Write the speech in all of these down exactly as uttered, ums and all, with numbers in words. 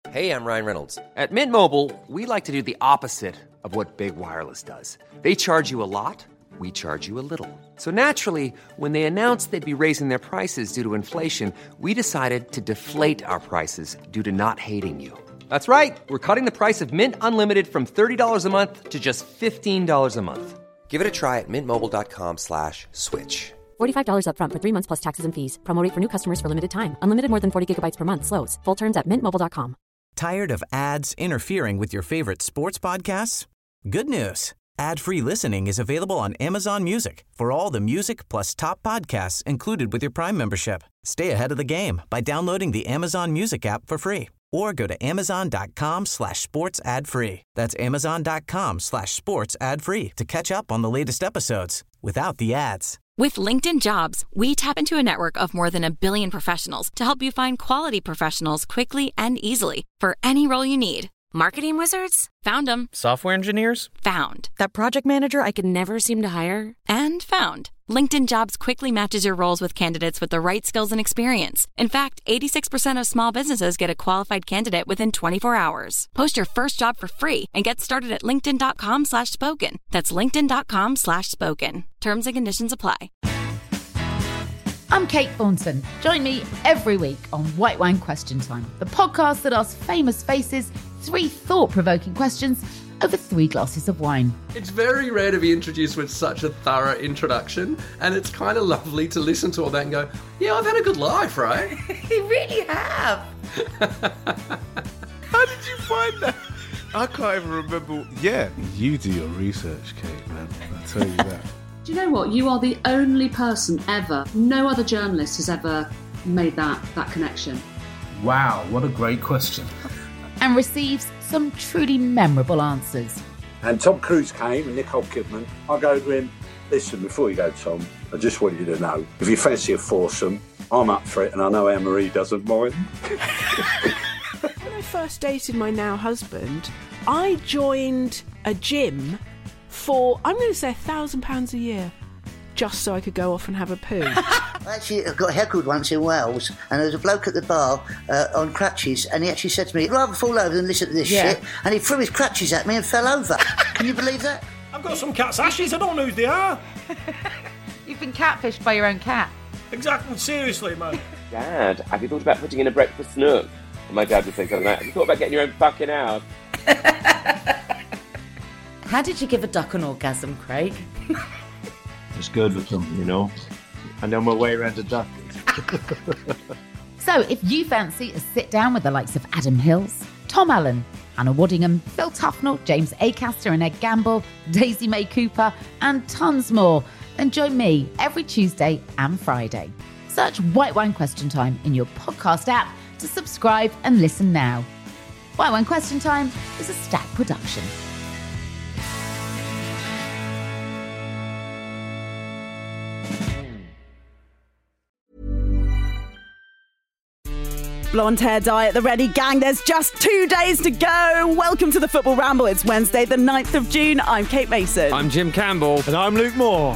Hey, I'm Ryan Reynolds. At Mint Mobile, we like to do the opposite of what Big Wireless does. They charge you a lot, we charge you a little. So naturally, when they announced they'd be raising their prices due to inflation, we decided to deflate our prices due to not hating you. That's right. We're cutting the price of Mint Unlimited from thirty dollars a month to just fifteen dollars a month. Give it a try at mintmobile.com slash switch. forty-five dollars up front for three months plus taxes and fees. Promo rate for new customers for limited time. Unlimited more than forty gigabytes per month. Slows full terms at mint mobile dot com. Tired of ads interfering with your favorite sports podcasts? Good news. Ad-free listening is available on Amazon Music for all the music plus top podcasts included with your Prime membership. Stay ahead of the game by downloading the Amazon Music app for free or go to amazon.com slash sports ad free. That's amazon.com slash sports ad free to catch up on the latest episodes without the ads. With LinkedIn Jobs, we tap into a network of more than a billion professionals to help you find quality professionals quickly and easily for any role you need. Marketing wizards? Found them. Software engineers? Found. That project manager I could never seem to hire? And found. LinkedIn Jobs quickly matches your roles with candidates with the right skills and experience. In fact, eighty-six percent of small businesses get a qualified candidate within twenty-four hours. Post your first job for free and get started at linkedin.com slash spoken. That's linkedin.com slash spoken. Terms and conditions apply. I'm Kate Thornton. Join me every week on White Wine Question Time, the podcast that asks famous faces three thought-provoking questions over three glasses of wine. It's very rare to be introduced with such a thorough introduction, and it's kind of lovely to listen to all that and go, yeah, I've had a good life, right? You really have. How did you find that? I can't even remember. Yeah, you do your research, Kate, man. I'll tell you that. Do you know what? You are the only person ever, no other journalist has ever made that, that connection. Wow, what a great question. And receives some truly memorable answers. And Tom Cruise came and Nicole Kidman. I go to him, listen, before you go, Tom, I just want you to know, if you fancy a foursome, I'm up for it, and I know Anne-Marie doesn't mind. When I first dated my now husband, I joined a gym for, I'm going to say, a thousand pounds a year, just so I could go off and have a poo. I actually got heckled once in Wales, and there was a bloke at the bar uh, on crutches, and he actually said to me, I'd rather fall over than listen to this yeah. shit, and he threw his crutches at me and fell over. Can you believe that? I've got some cat's ashes, I don't know who they are. You've been catfished by your own cat. Exactly, seriously, man. Dad, have you thought about putting in a breakfast nook? And my dad would say something like, have you thought about getting your own fucking house? How did you give a duck an orgasm, Craig? It's good with them, you know. And then we're way around the duck. So if you fancy a sit down with the likes of Adam Hills, Tom Allen, Hannah Waddingham, Phil Tufnell, James Acaster and Ed Gamble, Daisy May Cooper, and tons more, then join me every Tuesday and Friday. Search White Wine Question Time in your podcast app to subscribe and listen now. White Wine Question Time is a Stack production. Blonde hair dye at the ready, gang. There's just two days to go. Welcome to the Football Ramble. It's Wednesday, the ninth of June. I'm Kate Mason. I'm Jim Campbell. And I'm Luke Moore.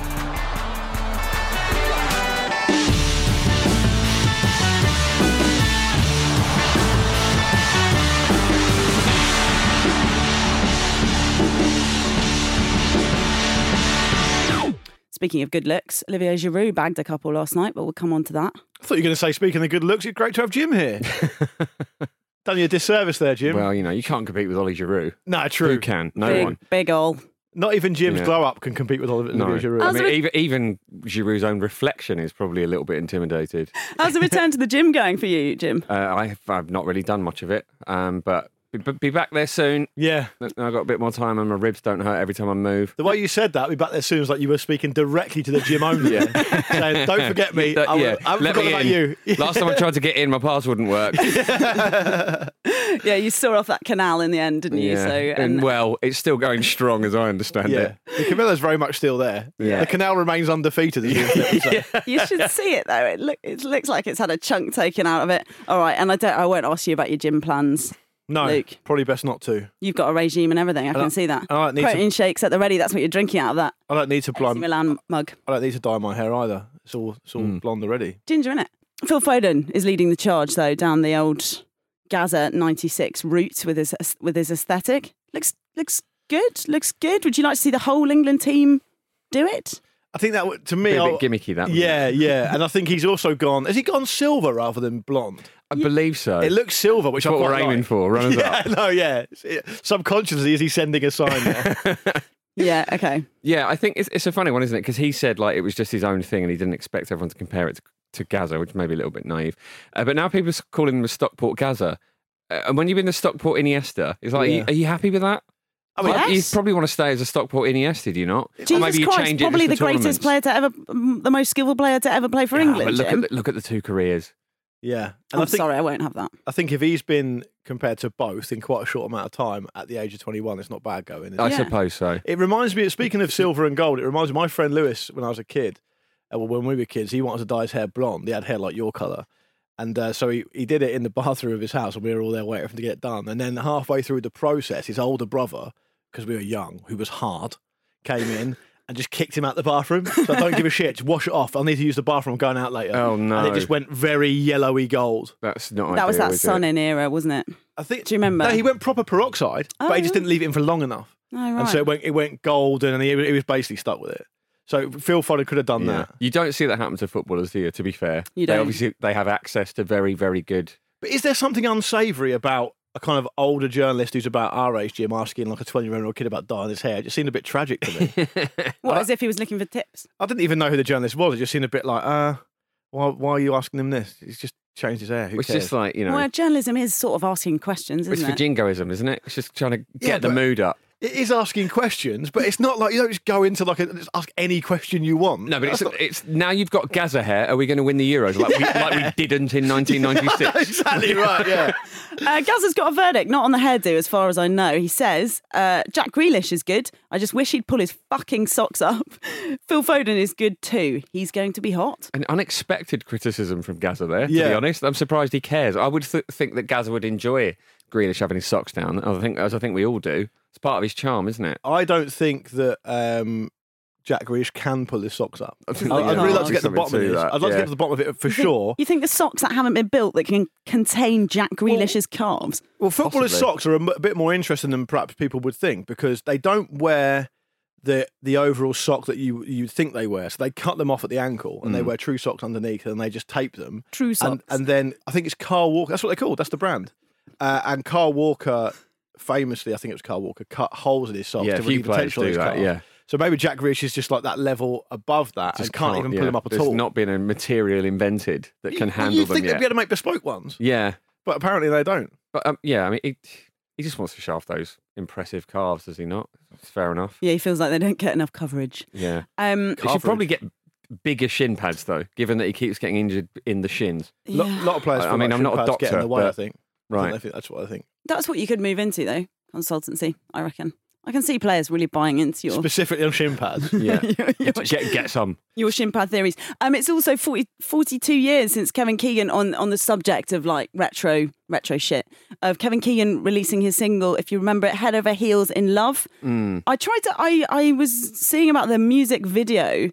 Speaking of good looks, Olivier Giroud bagged a couple last night, but we'll come on to that. I thought you were going to say, speaking of good looks, it's great to have Jim here. Done you a disservice there, Jim. Well, you know, you can't compete with Ollie Giroud. No, true. Who can? No big, one. Big ol'. Not even Jim's Yeah. glow-up can compete with Olivier No. Giroud. I mean, even, even Giroud's own reflection is probably a little bit intimidated. How's the return to the gym going for you, Jim? Uh, I've, I've not really done much of it, um, but be, be back there soon. Yeah. I've got a bit more time and my ribs don't hurt every time I move. The way you said that, I'll be back there soon, was like you were speaking directly to the gym owner. Yeah. Saying, don't forget me. I, yeah. I haven't Let forgotten me about in. you. Last time I tried to get in, my pass wouldn't work. Yeah, you saw off that canal in the end, didn't you? Yeah. So, and, and well, it's still going strong as I understand Yeah. it. The Camilla's very much still there. Yeah. The canal remains undefeated. As you say. you should see it though. It, look, it looks like it's had a chunk taken out of it. All right, and I don't. I won't ask you about your gym plans. No, Luke. Probably best not to. You've got a regime and everything. I, I can don't- see that. I don't need Protein to- shakes at the ready. That's what you're drinking out of that I don't need to A C blind. Milan mug. I don't need to dye my hair either. It's all it's all Mm. blonde already. Ginger, innit? Phil Foden is leading the charge though down the old Gaza ninety-six roots with his with his aesthetic. Looks looks good. Looks good. Would you like to see the whole England team do it? I think that would- to me, Be a I'll- bit gimmicky, that. yeah, yeah, and I think he's also gone. Has he gone silver rather than blonde? I believe so. It looks silver, which That's I what quite we're aiming like. for, runners yeah, up. no, yeah. Subconsciously, is he sending a sign there? Yeah. Okay. Yeah, I think it's, it's a funny one, isn't it? Because he said like it was just his own thing and he didn't expect everyone to compare it to, to Gaza, which may be a little bit naive. Uh, but now people are calling him the Stockport Gaza. Uh, and when you've been the Stockport Iniesta, it's like, Yeah. are, you, are you happy with that? I mean, Like, yes. You probably want to stay as a Stockport Iniesta, do you not? Jesus or maybe you Christ, change it probably the just for greatest tournaments. player to ever, um, the most skillful player to ever play for Yeah, England. but look Jim. at, the, look at the two careers. Yeah. And I'm I think, sorry, I won't have that. I think if he's been compared to both in quite a short amount of time at the age of twenty-one, it's not bad going. Is I it? Yeah. suppose so. It reminds me, speaking of silver and gold, it reminds me of my friend Lewis when I was a kid. Uh, well, when we were kids, he wanted to dye his hair blonde. He had hair like your colour. And uh, so he, he did it in the bathroom of his house, and we were all there waiting for him to get it done. And then halfway through the process, his older brother, because we were young, who was hard, came in and just kicked him out the bathroom. So don't give a shit, just wash it off. I'll need to use the bathroom, I'm going out later. Oh, no. And it just went very yellowy gold. That's not That was ideal, that is it? Sun in era, wasn't it? I think. Do you remember? No, he went proper peroxide, Oh, but he just right. didn't leave it in for long enough. Oh, right. And so it went, it went golden, and he, he was basically stuck with it. So Phil Foden could have done Yeah. that. You don't see that happen to footballers, do you, to be fair? You They don't. obviously they have access to very, very good... But is there something unsavoury about a kind of older journalist who's about our age, Jim, asking like a twenty-year-old kid about dyeing his hair? It just seemed a bit tragic to me. What, as if he was looking for tips? I didn't even know who the journalist was. It just seemed a bit like, uh, why, why are you asking him this? He's just changed his hair. Who It's cares? just like, you know... Well, journalism is sort of asking questions, it's isn't for it? jingoism, isn't it? It's just trying to get Yeah, the but- mood up. It is asking questions, but it's not like you don't just go into like a, just ask any question you want. No, but it's, That's not- it's now you've got Gaza hair. Are we going to win the Euros like we, like we didn't in nineteen ninety-six? exactly right. Yeah. Uh, Gaza's got a verdict, not on the hairdo, as far as I know. He says, uh, Jack Grealish is good. I just wish he'd pull his fucking socks up. Phil Foden is good too. He's going to be hot. An unexpected criticism from Gaza there, to be Yeah. honest. I'm surprised he cares. I would th- think that Gaza would enjoy Grealish having his socks down. I think, as I think we all do. It's part of his charm, isn't it? I don't think that um, Jack Grealish can pull his socks up. I I'd, think I'd there's really like to something get to the bottom of to this. that, I'd like to yeah. get to the bottom of it for You think- sure. You think the socks that haven't been built that can contain Jack Grealish's calves? Well, footballers' Possibly. socks are a, m- a bit more interesting than perhaps people would think because they don't wear the the overall sock that you you think they wear. So they cut them off at the ankle and they Mm. wear true socks underneath and they just tape them. True And, socks. and then I think it's Carl Walker. That's what they're called. That's the brand. Uh, and Carl Walker, famously, I think it was Carl Walker, cut holes in his socks Yeah, to a really few players potential do his that, calf. yeah. So maybe Jack Grealish is just like that level above that and can't, even pull yeah. them up at There's all. not been a material invented that can Well, handle you'd them think yet. they'd be able to make bespoke ones, Yeah, but apparently they don't. but um, yeah, I mean, he, he just wants to show off those impressive calves, does he not? It's fair enough. Yeah, he feels like they don't get enough coverage. Yeah. Um, He should probably get bigger shin pads, though, given that he keeps getting injured in the shins. A lot of players. I feel mean, like I'm not a shin pads get in doctor, the way, I but- think. I Right. think, I think that's what I think. That's what you could move into, though. Consultancy, I reckon. I can see players really buying into your Specifically on shin pads. Yeah. your, your, get, get some. your shin pad theories. Um, it's also forty, forty-two years since Kevin Keegan on, on the subject of like retro retro shit of Kevin Keegan releasing his single, if you remember it, Head Over Heels in Love. Mm. I tried to. I I was seeing about the music video.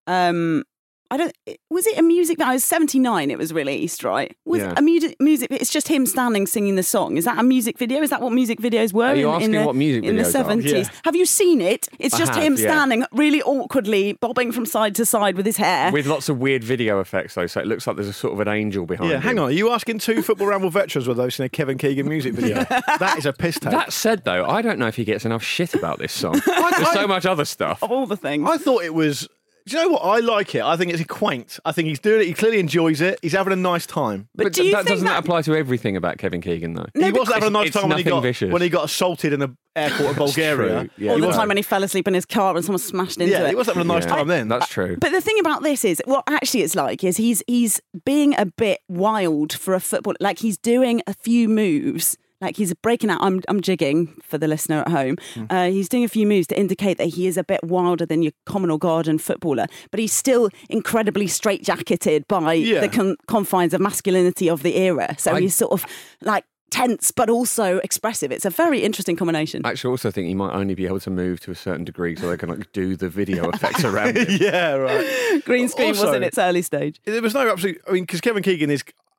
Um, I don't. Was it a music? I was seventy-nine. It was released, right? Was Yeah. it a music? Music. It's just him standing singing the song. Is that a music video? Is that what music videos were Are you in, asking in the what music in the videos are? seventies? Yeah. Have you seen it? It's I just have, him yeah. standing really awkwardly, bobbing from side to side with his hair. With lots of weird video effects, though, so it looks like there's a sort of an angel behind Yeah, him. hang on. Are you asking two Football Ramble veterans whether they've seen a Kevin Keegan music video? That is a piss take. That said, though, I don't know if he gets enough shit about this song. There's so much other stuff. Of all the things. I thought it was. Do you know what? I like it. I think it's quaint. I think he's doing it. He clearly enjoys it. He's having a nice time. But, do you that think doesn't that- apply to everything about Kevin Keegan, though. he wasn't having a nice It's time when he nothing got vicious. when he got assaulted in an airport in Bulgaria. true, yeah. All He the wasn't- time when he fell asleep in his car and someone smashed into Yeah, it. he wasn't having a nice Yeah. time then. That's true. But the thing about this is, what actually it's like is he's he's being a bit wild for a football. Like he's doing a few moves. Like he's breaking out. I'm I'm jigging for the listener at home. Hmm. Uh, he's doing a few moves to indicate that he is a bit wilder than your common or garden footballer. But he's still incredibly straitjacketed by Yeah. the con- confines of masculinity of the era. So I- he's sort of like tense, but also expressive. It's a very interesting combination. I actually also think he might only be able to move to a certain degree so they can like do the video effects around him. yeah, right. Green screen was Also- in its early stage. There was no absolute. I mean, because Kevin Keegan is uh,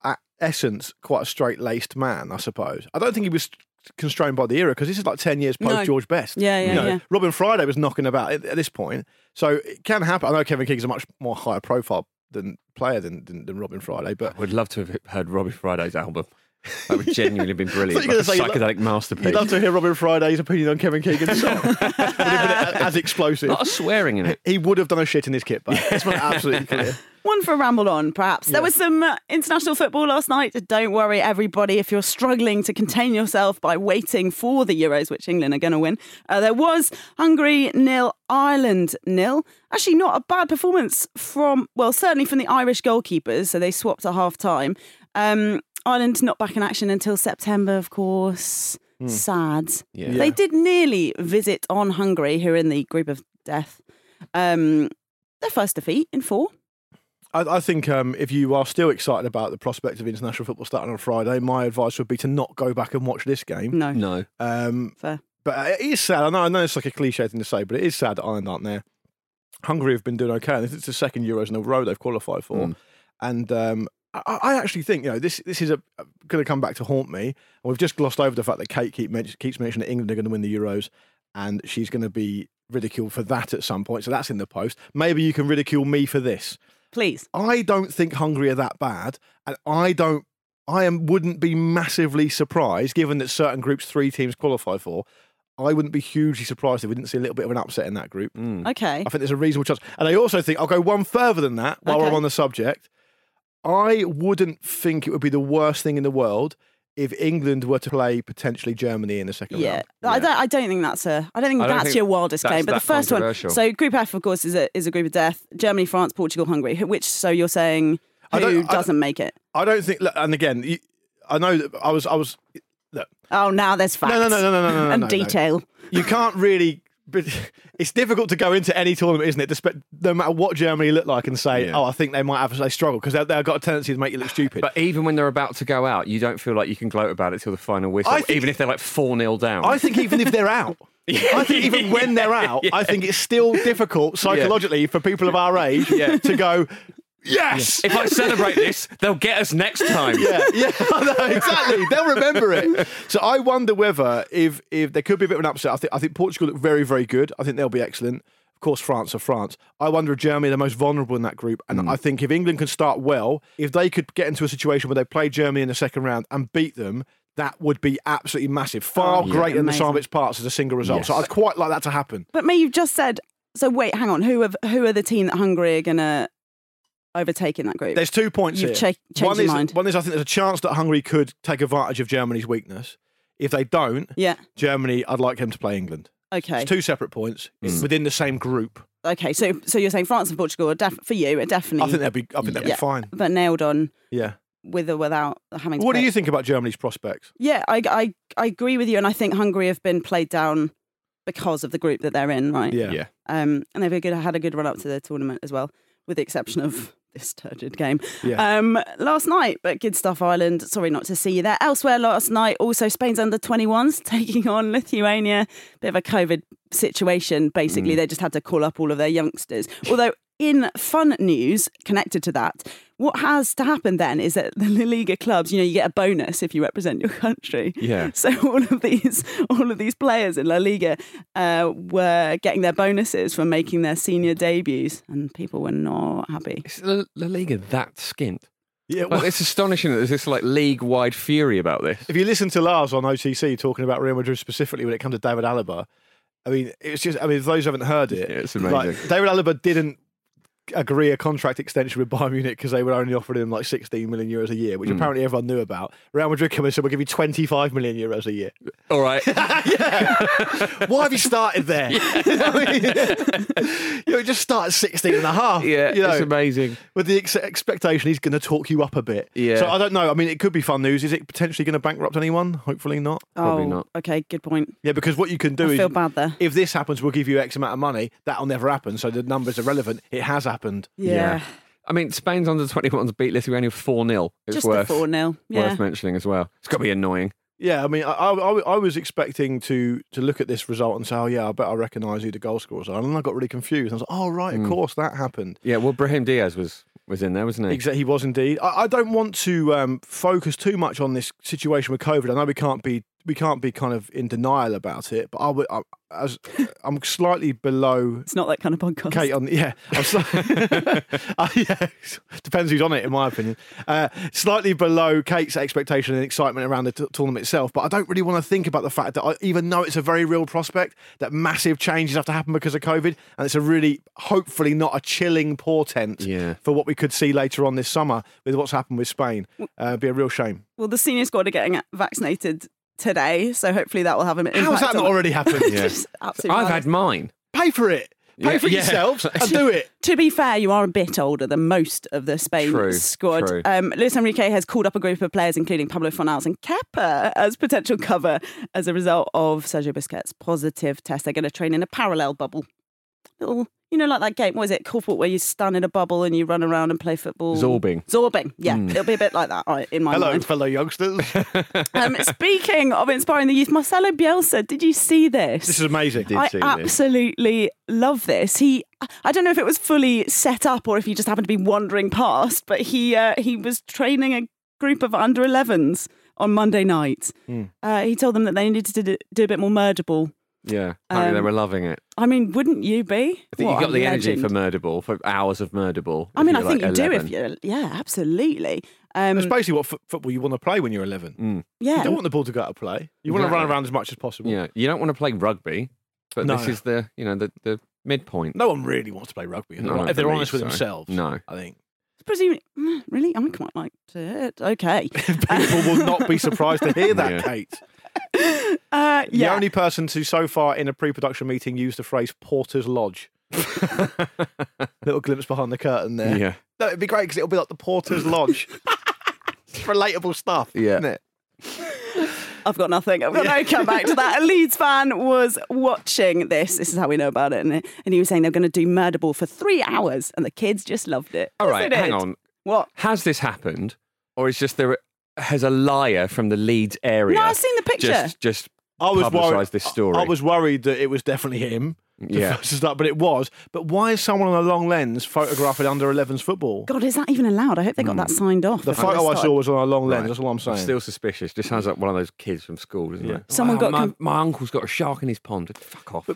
essence, quite a straight-laced man, I suppose. I don't think he was constrained by the era because this is like ten years post No. George Best. Yeah, yeah, You know, yeah. Robin Friday was knocking about at, at this point, so it can happen. I know Kevin Keegan's a much more higher profile than player than, than, than Robin Friday, but I would love to have heard Robbie Friday's album. That would genuinely been I brilliant. thought you were Like a gonna say you'd psychedelic masterpiece. you'd love to hear Robin Friday's opinion on Kevin Keegan's song. Would have been as explosive. A lot of swearing in it. He would have done a shit in his kit bag. That's not absolutely clear. One for a ramble on, perhaps. There was some uh, international football last night. Don't worry, everybody, if you're struggling to contain yourself by waiting for the Euros, which England are going to win. Uh, there was Hungary nil, Ireland nil. Actually, not a bad performance from, well, certainly from the Irish goalkeepers. So they swapped at half time. Um, Ireland not back in action until September, of course. Hmm. Sad. Yeah. They Yeah. did nearly visit on Hungary, who are in the group of death. Um, their first defeat in four. I, I think um, if you are still excited about the prospect of international football starting on Friday, my advice would be to not go back and watch this game. No. No. Um, Fair. But it is sad. I know, I know it's like a cliche thing to say, but it is sad that Ireland aren't there. Hungary have been doing okay. And it's the second Euros in a row they've qualified for. Mm. And um, I, I actually think, you know, this this is a, going to come back to haunt me. And we've just glossed over the fact that Kate keep men- keeps mentioning that England are going to win the Euros and she's going to be ridiculed for that at some point. So that's in the post. Maybe you can ridicule me for this. Please. I don't think Hungary are that bad. And I don't, I am, wouldn't be massively surprised, given that certain groups three teams qualify for. I wouldn't be hugely surprised if we didn't see a little bit of an upset in that group. Okay. I think there's a reasonable chance. And I also think, I'll go one further than that while Okay. I'm on the subject. I wouldn't think it would be the worst thing in the world if England were to play potentially Germany in the second Yeah. round. I don't. I don't think that's a. I don't think I don't that's think your wildest that's claim. But the that first one. controversial. So Group F, of course, is a is a group of death. Germany, France, Portugal, Hungary. who- Which so you're saying I who don't- I doesn't make it? I don't think, look, and again, you- I know that I was, I was, look, Oh, now there's facts. No, no, no, no, no, no, no, and no, no. detail. you can't really. But it's difficult to go into any tournament, isn't it? Despe- no matter what Germany look like and say, Yeah. "Oh, I think they might have a struggle," because they- they've got a tendency to make you look stupid. But even when they're about to go out, you don't feel like you can gloat about it till the final whistle, I think- even if they're like four nil down. I think even if they're out, I think even when they're out, I think it's still difficult psychologically for people of our age Yeah. to go, yes. If I celebrate this, they'll get us next time. Yeah, yeah, I know, exactly. They'll remember it. So I wonder whether if if there could be a bit of an upset. I think I think Portugal look very, very good. I think they'll be excellent. Of course, France are France. I wonder if Germany are the most vulnerable in that group. And I think if England can start well, if they could get into a situation where they play Germany in the second round and beat them, that would be absolutely massive. Far Oh, yeah. greater than the sum of Amazing. its parts as a single result. Yes. So I'd quite like that to happen. But May, you've just said. So wait, hang on. Who have who are the team that Hungary are going to overtake in that group? There's two points You've here. cha- changed one your is, mind. One is I think there's a chance that Hungary could take advantage of Germany's weakness. If they don't, Yeah. Germany, I'd like them to play England. Okay. It's two separate points. It's within the same group. Okay. So so you're saying France and Portugal are def- for you are definitely. I think they'll be. I think they'll Yeah. be fine. But nailed on Yeah. with or without having. To What do play. you think about Germany's prospects? Yeah, I, I I agree with you, and I think Hungary have been played down because of the group that they're in, right? Yeah. Yeah. Um, and they've a good, had a good run up to the tournament as well, with the exception of this turgid game Yeah. um, last night. But good stuff, Ireland. Sorry not to see you there. Elsewhere last night, also Spain's under twenty-ones taking on Lithuania. Bit of a COVID situation. Basically, Mm. they just had to call up all of their youngsters. Although, in fun news connected to that, what has to happen then is that the La Liga clubs, you know, you get a bonus if you represent your country. Yeah. So all of these, all of these players in La Liga uh, were getting their bonuses from making their senior debuts, and people were not happy. Is La, La Liga that skint? Yeah. Like, it's astonishing that there's this like league-wide fury about this. If you listen to Lars on O T C talking about Real Madrid specifically when it comes to David Alaba, I mean, it's just. I mean, if those who haven't heard it, Yeah, it's amazing. like, David Alaba didn't agree a contract extension with Bayern Munich because they were only offering him like sixteen million euros a year, which Mm. apparently everyone knew about. Real Madrid came and said, "We'll give you twenty-five million euros a year." All right. Yeah. Why have you started there? you know, what I mean? You know, just start at sixteen and a half. Yeah, you know, it's amazing. with the ex- expectation he's going to talk you up a bit. Yeah. So I don't know. I mean, it could be fun news. Is it potentially going to bankrupt anyone? Hopefully not. Probably oh, not. Okay, good point. Yeah, because what you can do I is, feel bad there. if this happens, we'll give you X amount of money. That'll never happen. So the numbers are relevant. It has happened. Yeah, I mean, Spain's under twenty-ones beat Lithuania four nil. It's just worth, a four nil. Yeah, worth mentioning as well. It's got to be annoying. Yeah, I mean, I, I, I was expecting to to look at this result and say, oh, yeah, I bet I recognise who the goal scorers are. And then I got really confused. I was like, oh, right, of Mm. course, that happened. Yeah, well, Brahim Diaz was was in there, wasn't he? Exactly, he was indeed. I, I don't want to um, focus too much on this situation with COVID. I know we can't be we can't be kind of in denial about it, but I would, I, as I'm slightly below. It's not that kind of podcast. Kate, on yeah, I'm sli- uh, yeah, depends who's on it, in my opinion. Uh, slightly below Kate's expectation and excitement around the t- tournament itself, but I don't really want to think about the fact that I, even though it's a very real prospect, that massive changes have to happen because of COVID, and it's a really, hopefully, not a chilling portent yeah. for what we could see later on this summer with what's happened with Spain. Uh, it'd be a real shame. Well, the senior squad are getting vaccinated today, so hopefully that will have an impact. How has that not already happened? Yeah. I've had mine. Pay for it. Pay Yeah, for it yeah. yourselves and do it. To be fair, you are a bit older than most of the Spain True, squad. true. Um, Luis Enrique has called up a group of players, including Pablo Fornals and Kepa, as potential cover as a result of Sergio Busquets' positive test. They're going to train in a parallel bubble. Little, you know, like that game, what is it, Corporate, where you stand in a bubble and you run around and play football? Zorbing. Zorbing, yeah. Mm. It'll be a bit like that, right, in my Hello, mind. fellow youngsters. Um, speaking of inspiring the youth, Marcelo Bielsa, did you see this? This is amazing. I absolutely love this. He, I don't know if it was fully set up or if he just happened to be wandering past, but he uh, he was training a group of under elevens on Monday night. Mm. Uh, he told them that they needed to do, do a bit more murder ball. Yeah, apparently they Um, were loving it. I mean, wouldn't you be? I think What you got a the energy legend. for murder ball, for hours of murder ball. I if mean, I you're think like you do eleven. if you're, yeah, absolutely. Um, That's basically what f- football you want to play when you're eleven. Mm. Yeah. You don't want the ball to go out of play. You want to run Exactly. around as much as possible. Yeah, you don't want to play rugby, but No. this is the you know the, the midpoint. No one really wants to play rugby if No, I they're, don't if they're believe honest with so. themselves. No. I think. Presumably, mm, really, I quite like it. Okay. People will not be surprised to hear that, Yeah. Kate. Uh, The yeah. only person to so far in a pre-production meeting use the phrase Porter's Lodge. Little glimpse behind the curtain there. Yeah. No, it'd be great because it'll be like the Porter's Lodge. It's relatable stuff, Yeah. isn't it? I've got nothing. I've got no come back to that. A Leeds fan was watching this. This is how we know about it. And, and he was saying they're going to do murder ball for three hours and the kids just loved it. All Yes, right, they hang did. on. What? Has this happened, or is just there has a liar from the Leeds area? No, I've seen the picture. Just, just I was publicised worried. this story. I was worried that it was definitely him. to Yeah. first start, but it was. But why is someone on a long lens photographing under elevens football? God, is that even allowed? I hope they got that signed off. The before they photo I started. saw was on a long lens. Right. That's all I'm saying. Still suspicious. Just sounds like one of those kids from school, doesn't it? Someone Wow, got my, com- my uncle's got a shark in his pond. Fuck off.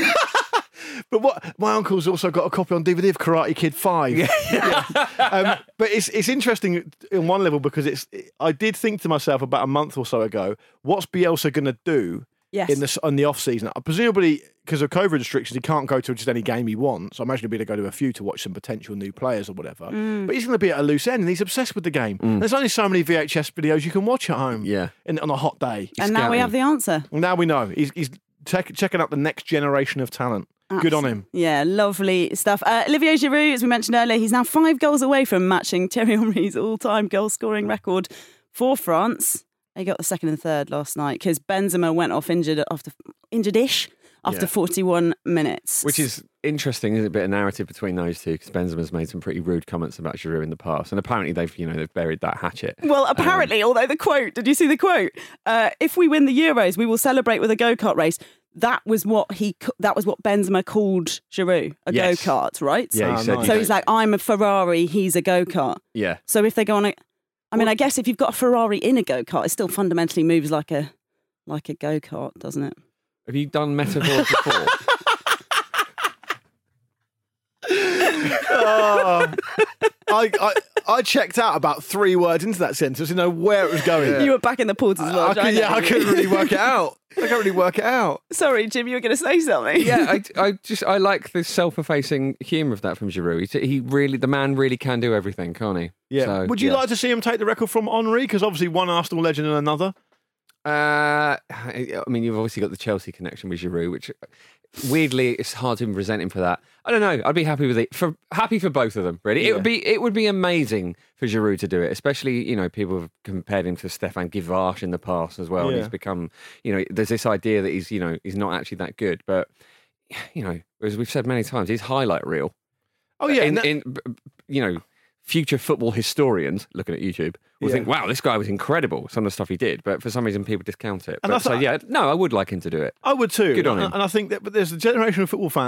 But what my uncle's also got a copy on D V D of Karate Kid Five. Yeah. Um, but it's it's interesting in one level because it's. I did think to myself about a month or so ago, what's Bielsa going to do Yes. in the in the off season? Presumably because of COVID restrictions, he can't go to just any game he wants. I imagine he'll be able to go to a few to watch some potential new players or whatever. Mm. But he's going to be at a loose end, and he's obsessed with the game. There's only so many V H S videos you can watch at home. Yeah. In, on a hot day. And now we have the answer. Now we know he's he's check, checking out the next generation of talent. Good on him. Yeah, lovely stuff. Uh, Olivier Giroud, as we mentioned earlier, he's now five goals away from matching Thierry Henry's all-time goal-scoring record for France. He got the second and third last night because Benzema went off injured after injured-ish after Yeah. forty-one minutes. Which is interesting, isn't it? A bit of narrative between those two because Benzema's made some pretty rude comments about Giroud in the past, and apparently they've, you know, they've buried that hatchet. Well, apparently, although the quote, did you see the quote? Uh, if we win the Euros, we will celebrate with a go-kart race. That was what he. That was what Benzema called Giroud, a Yes. go-kart, right? Yeah, he said. you So know- he's like, I'm a Ferrari, he's a go-kart. yeah. So if they go on a, I mean, I guess if you've got a Ferrari in a go-kart, it still fundamentally moves like a, like a go-kart, doesn't it? Have you done metaphors before? Oh, I, I I checked out about three words into that sentence. You know where it was going. You were back in the Porter's I, Lodge. I could, know. yeah, I couldn't really work it out. I can't really work it out. Sorry, Jim, you were going to say something. yeah, I, I just I like the self-effacing humour of that from Giroud. He, he really, the man really can do everything, can't he? Yeah. So, Would you yeah. like to see him take the record from Henry? Because obviously one Arsenal legend and another. Uh, I mean, you've obviously got the Chelsea connection with Giroud, which weirdly it's hard to resent him for that. I don't know. I'd be happy with it. For happy for both of them. Really, Yeah. it would be it would be amazing for Giroud to do it. Especially, you know, people have compared him to Stefan Givash in the past as well, and Yeah. he's become, you know, there's this idea that he's, you know, he's not actually that good. But you know, as we've said many times, his highlight reel. Oh yeah, in, and that- in b- b- you know. Future football historians looking at YouTube will Yeah. think, wow, this guy was incredible, some of the stuff he did, but for some reason people discount it. And But, I so, thought- yeah, no, I would like him to do it. I would too. Good on and, him. and I think that, but there's a generation of football fans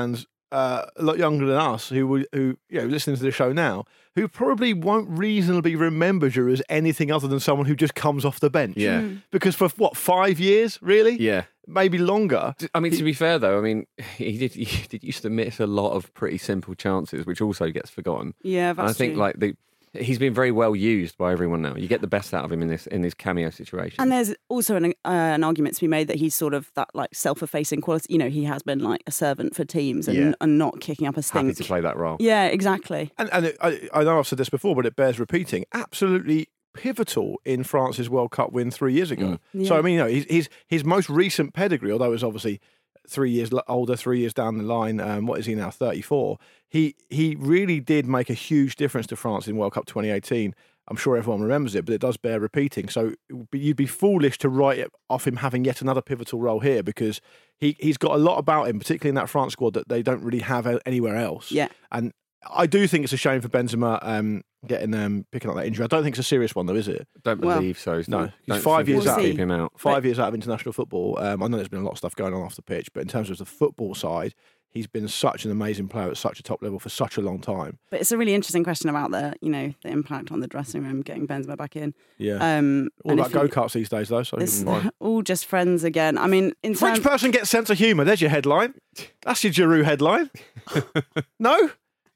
uh, a lot younger than us who were- who you know listening to the show now, who probably won't reasonably remember you as anything other than someone who just comes off the bench. Yeah. Mm. Because for what five years, really? Yeah. Maybe longer. I mean, to be fair though, I mean, he did he did used to miss a lot of pretty simple chances, which also gets forgotten. Yeah, And I that's think true. like the he's been very well used by everyone now. You get the best out of him in this in this cameo situation. And there's also an, uh, an argument to be made that he's sort of that like self-effacing quality. You know, he has been like a servant for teams and, Yeah. and not kicking up a stink. Happy to play that role. Yeah, exactly. And, and it, I, I know I've said this before, but it bears repeating. Absolutely pivotal in France's World Cup win three years ago. Mm. So Yeah. I mean, you know, his, his his most recent pedigree, although it's obviously three years l- older, three years down the line. Um, what is he now? thirty-four. He he really did make a huge difference to France in World Cup twenty eighteen. I'm sure everyone remembers it, but it does bear repeating. So it would be- you'd be foolish to write it off him having yet another pivotal role here because he, he's got a lot about him, particularly in that France squad, that they don't really have a- anywhere else. Yeah. And I do think it's a shame for Benzema um, getting um, picking up that injury. I don't think it's a serious one, though, is it? Don't Well- believe so. No, Don't he's think five years they'll out. keep him out. Five years out of international football. Um, I know there's been a lot of stuff going on off the pitch, but in terms of the football side, he's been such an amazing player at such a top level for such a long time. But it's a really interesting question about the, you know, the impact on the dressing room, getting Benzema back in. Yeah. Um, All and about if go you- karts these days, though. So It's fine. all just friends again. I mean, in French terms, person gets sense of humour. There's your headline. That's your Giroud headline. No.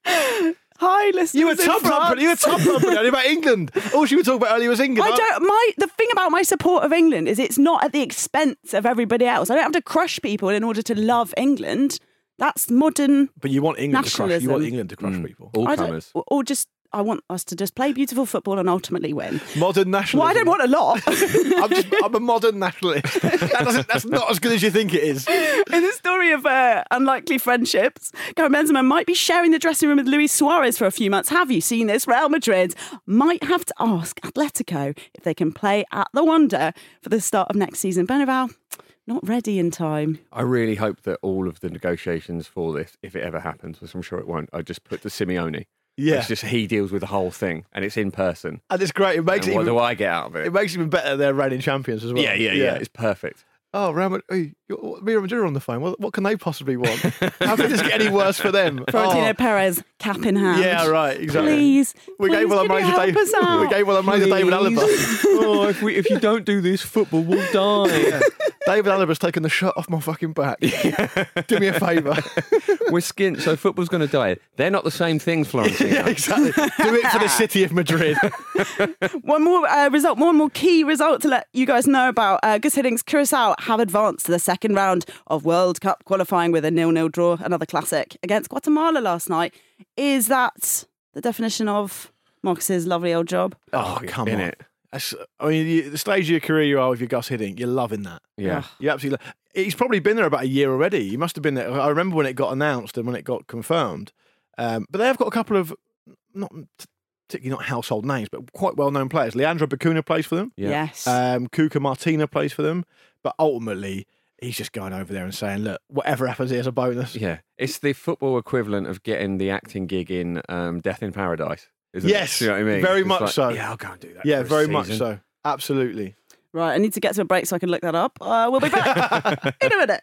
Hi, listeners. You were in top France. lump, you were top lump about England. All she was talking about earlier was England. I don't. My the thing about my support of England is it's not at the expense of everybody else. I don't have to crush people in order to love England. That's modern. But you want England to crush. You want nationalism. England to crush people. All I don't- comers. or- or just I want us to just play beautiful football and ultimately win. Modern nationalism. Well, I don't want a lot. I'm just. I'm a modern nationalist. That doesn't, that's not as good as you think it is. In the story of uh, unlikely friendships, Karim Benzema might be sharing the dressing room with Luis Suarez for a few months. Have you seen this? Real Madrid might have to ask Atletico if they can play at the Wanda for the start of next season. Bernabeu, not ready in time. I really hope that all of the negotiations for this, if it ever happens, which I'm sure it won't, I just put to Simeone. Yeah. It's just he deals with the whole thing and it's in person. And it's great. It makes And it what even, do I get out of it? It makes it even better. They're reigning champions as well. yeah, yeah, yeah, It's perfect. Oh, Real Madrid, hey, you're- Real Madrid are on the phone. What, what can they possibly want? How can this get any worse for them? Florentino Oh. Perez, cap in hand. Yeah, right, exactly. Please, We please gave all our can you money to help Dave. us out? We gave all our money to David Alaba. oh, if we if you don't do this, football will die. Yeah. David Alaba's taken the shirt off my fucking back. Do me a favour. We're skint, so football's going to die. They're not the same things, Florentino. Yeah, exactly. Do it for the city of Madrid. One more uh, result, one more key result to let you guys know about. Uh, Gus Hiddings, Curacao have advanced to the second round of World Cup qualifying with a nil-nil draw, another classic, against Guatemala last night. Is that the definition of Marcus's lovely old job? Oh, come in on. it. That's, I mean, you, the stage of your career you are with your Gus Hiddink, you're loving that. Yeah. You absolutely. Lo- He's probably been there about a year already. He must have been there. I remember when it got announced and when it got confirmed. Um, but they have got a couple of not particularly not household names, but quite well-known players. Leandro Bacuna plays for them. Yeah. Yes. Um, Cuca Martina plays for them. But ultimately, he's just going over there and saying, "Look, whatever happens here's a bonus." Yeah. It's the football equivalent of getting the acting gig in um, Death in Paradise. Isn't Yes, it? You know what I mean? very It's much like, so. Yeah, I'll go and do that. Yeah, for a very much season. so. Absolutely. Right, I need to get to a break so I can look that up. Uh, we'll be back in a minute.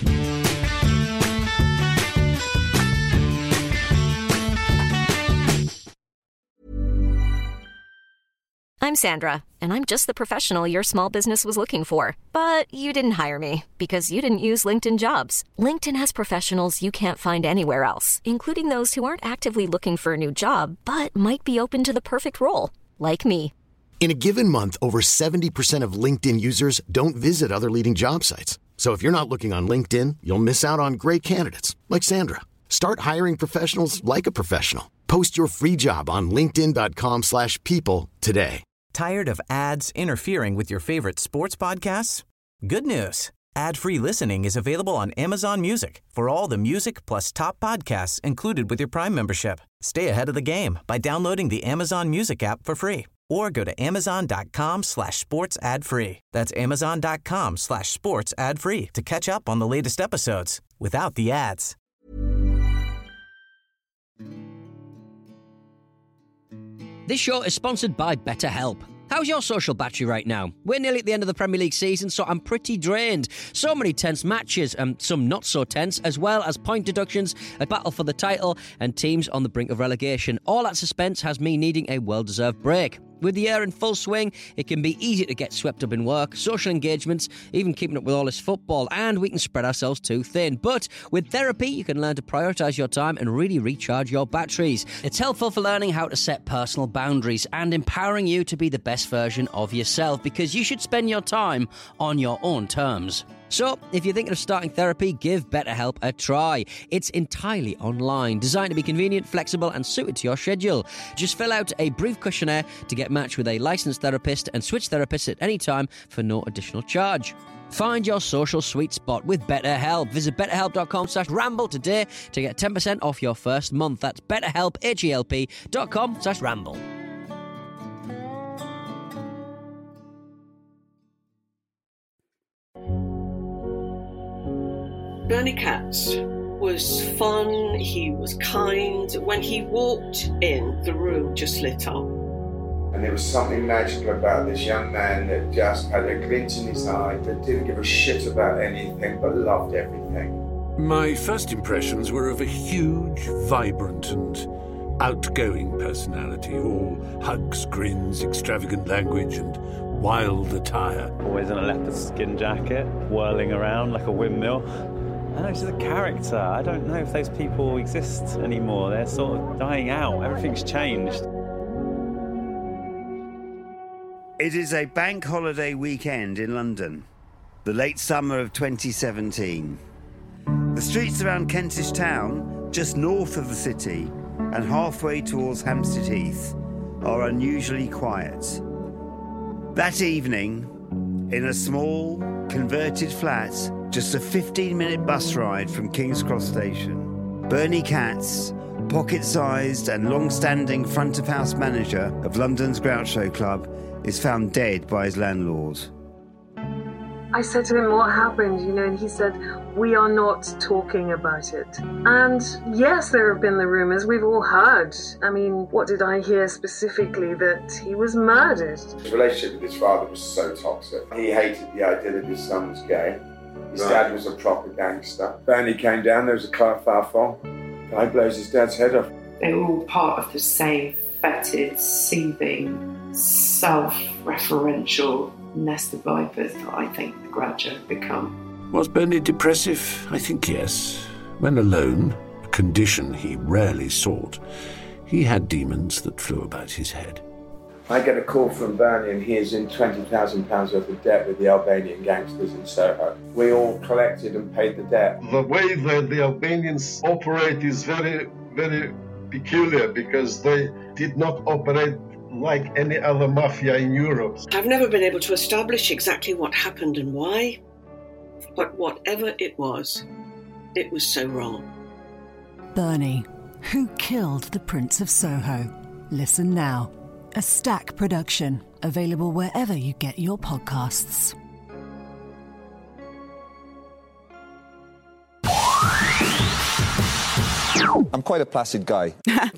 I'm Sandra, and I'm just the professional your small business was looking for. But you didn't hire me because you didn't use LinkedIn Jobs. LinkedIn has professionals you can't find anywhere else, including those who aren't actively looking for a new job, but might be open to the perfect role, like me. In a given month, over seventy percent of LinkedIn users don't visit other leading job sites. So if you're not looking on LinkedIn, you'll miss out on great candidates like Sandra. Start hiring professionals like a professional. Post your free job on linkedin dot com slash people today. Tired of ads interfering with your favorite sports podcasts? Good news. Ad-free listening is available on Amazon Music for all the music plus top podcasts included with your Prime membership. Stay ahead of the game by downloading the Amazon Music app for free or go to amazon.com slash sports ad free. That's amazon.com slash sports ad free to catch up on the latest episodes without the ads. This show is sponsored by BetterHelp. How's your social battery right now? We're nearly at the end of the Premier League season, so I'm pretty drained. So many tense matches, and some not so tense, as well as point deductions, a battle for the title, and teams on the brink of relegation. All that suspense has me needing a well-deserved break. With the year in full swing, it can be easy to get swept up in work, social engagements, even keeping up with all this football, and we can spread ourselves too thin. But with therapy, you can learn to prioritise your time and really recharge your batteries. It's helpful for learning how to set personal boundaries and empowering you to be the best version of yourself, because you should spend your time on your own terms. So, if you're thinking of starting therapy, give BetterHelp a try. It's entirely online, designed to be convenient, flexible, and suited to your schedule. Just fill out a brief questionnaire to get matched with a licensed therapist and switch therapists at any time for no additional charge. Find your social sweet spot with BetterHelp. Visit betterhelp.com slash ramble today to get ten percent off your first month. That's betterhelp, H-E-L-P dot com slash ramble. Bernie Katz was fun, he was kind. When he walked in, the room just lit up. And there was something magical about this young man that just had a glint in his eye, that didn't give a shit about anything but loved everything. My first impressions were of a huge, vibrant and outgoing personality, all hugs, grins, extravagant language and wild attire. Always in a leopard skin jacket, whirling around like a windmill. I know, she's a character. I don't know if those people exist anymore. They're sort of dying out. Everything's changed. It is a bank holiday weekend in London, the late summer of twenty seventeen. The streets around Kentish Town, just north of the city and halfway towards Hampstead Heath, are unusually quiet. That evening, in a small, converted flat, just a fifteen-minute bus ride from King's Cross Station, Bernie Katz, pocket-sized and long-standing front-of-house manager of London's Groucho Club, is found dead by his landlord. I said to him, what happened? You know, and he said, we are not talking about it. And yes, there have been the rumours, we've all heard. I mean, what did I hear specifically? That he was murdered. His relationship with his father was so toxic. He hated the idea that his son was gay. His Right. dad was a proper gangster. Bernie came down, there was a kerfuffle. Guy blows his dad's head off. They were all part of the same fetid, seething, self-referential nest of vipers that I think the Groucho had become. Was Bernie depressive? I think yes. When alone, a condition he rarely sought, he had demons that flew about his head. I get a call from Bernie and he is in twenty thousand pounds worth of debt with the Albanian gangsters in Soho. We all collected and paid the debt. The way that the Albanians operate is very, very peculiar because they did not operate like any other mafia in Europe. I've never been able to establish exactly what happened and why, but whatever it was, it was so wrong. Bernie, who killed the Prince of Soho? Listen now. A Stack production, available wherever you get your podcasts. I'm quite a placid guy.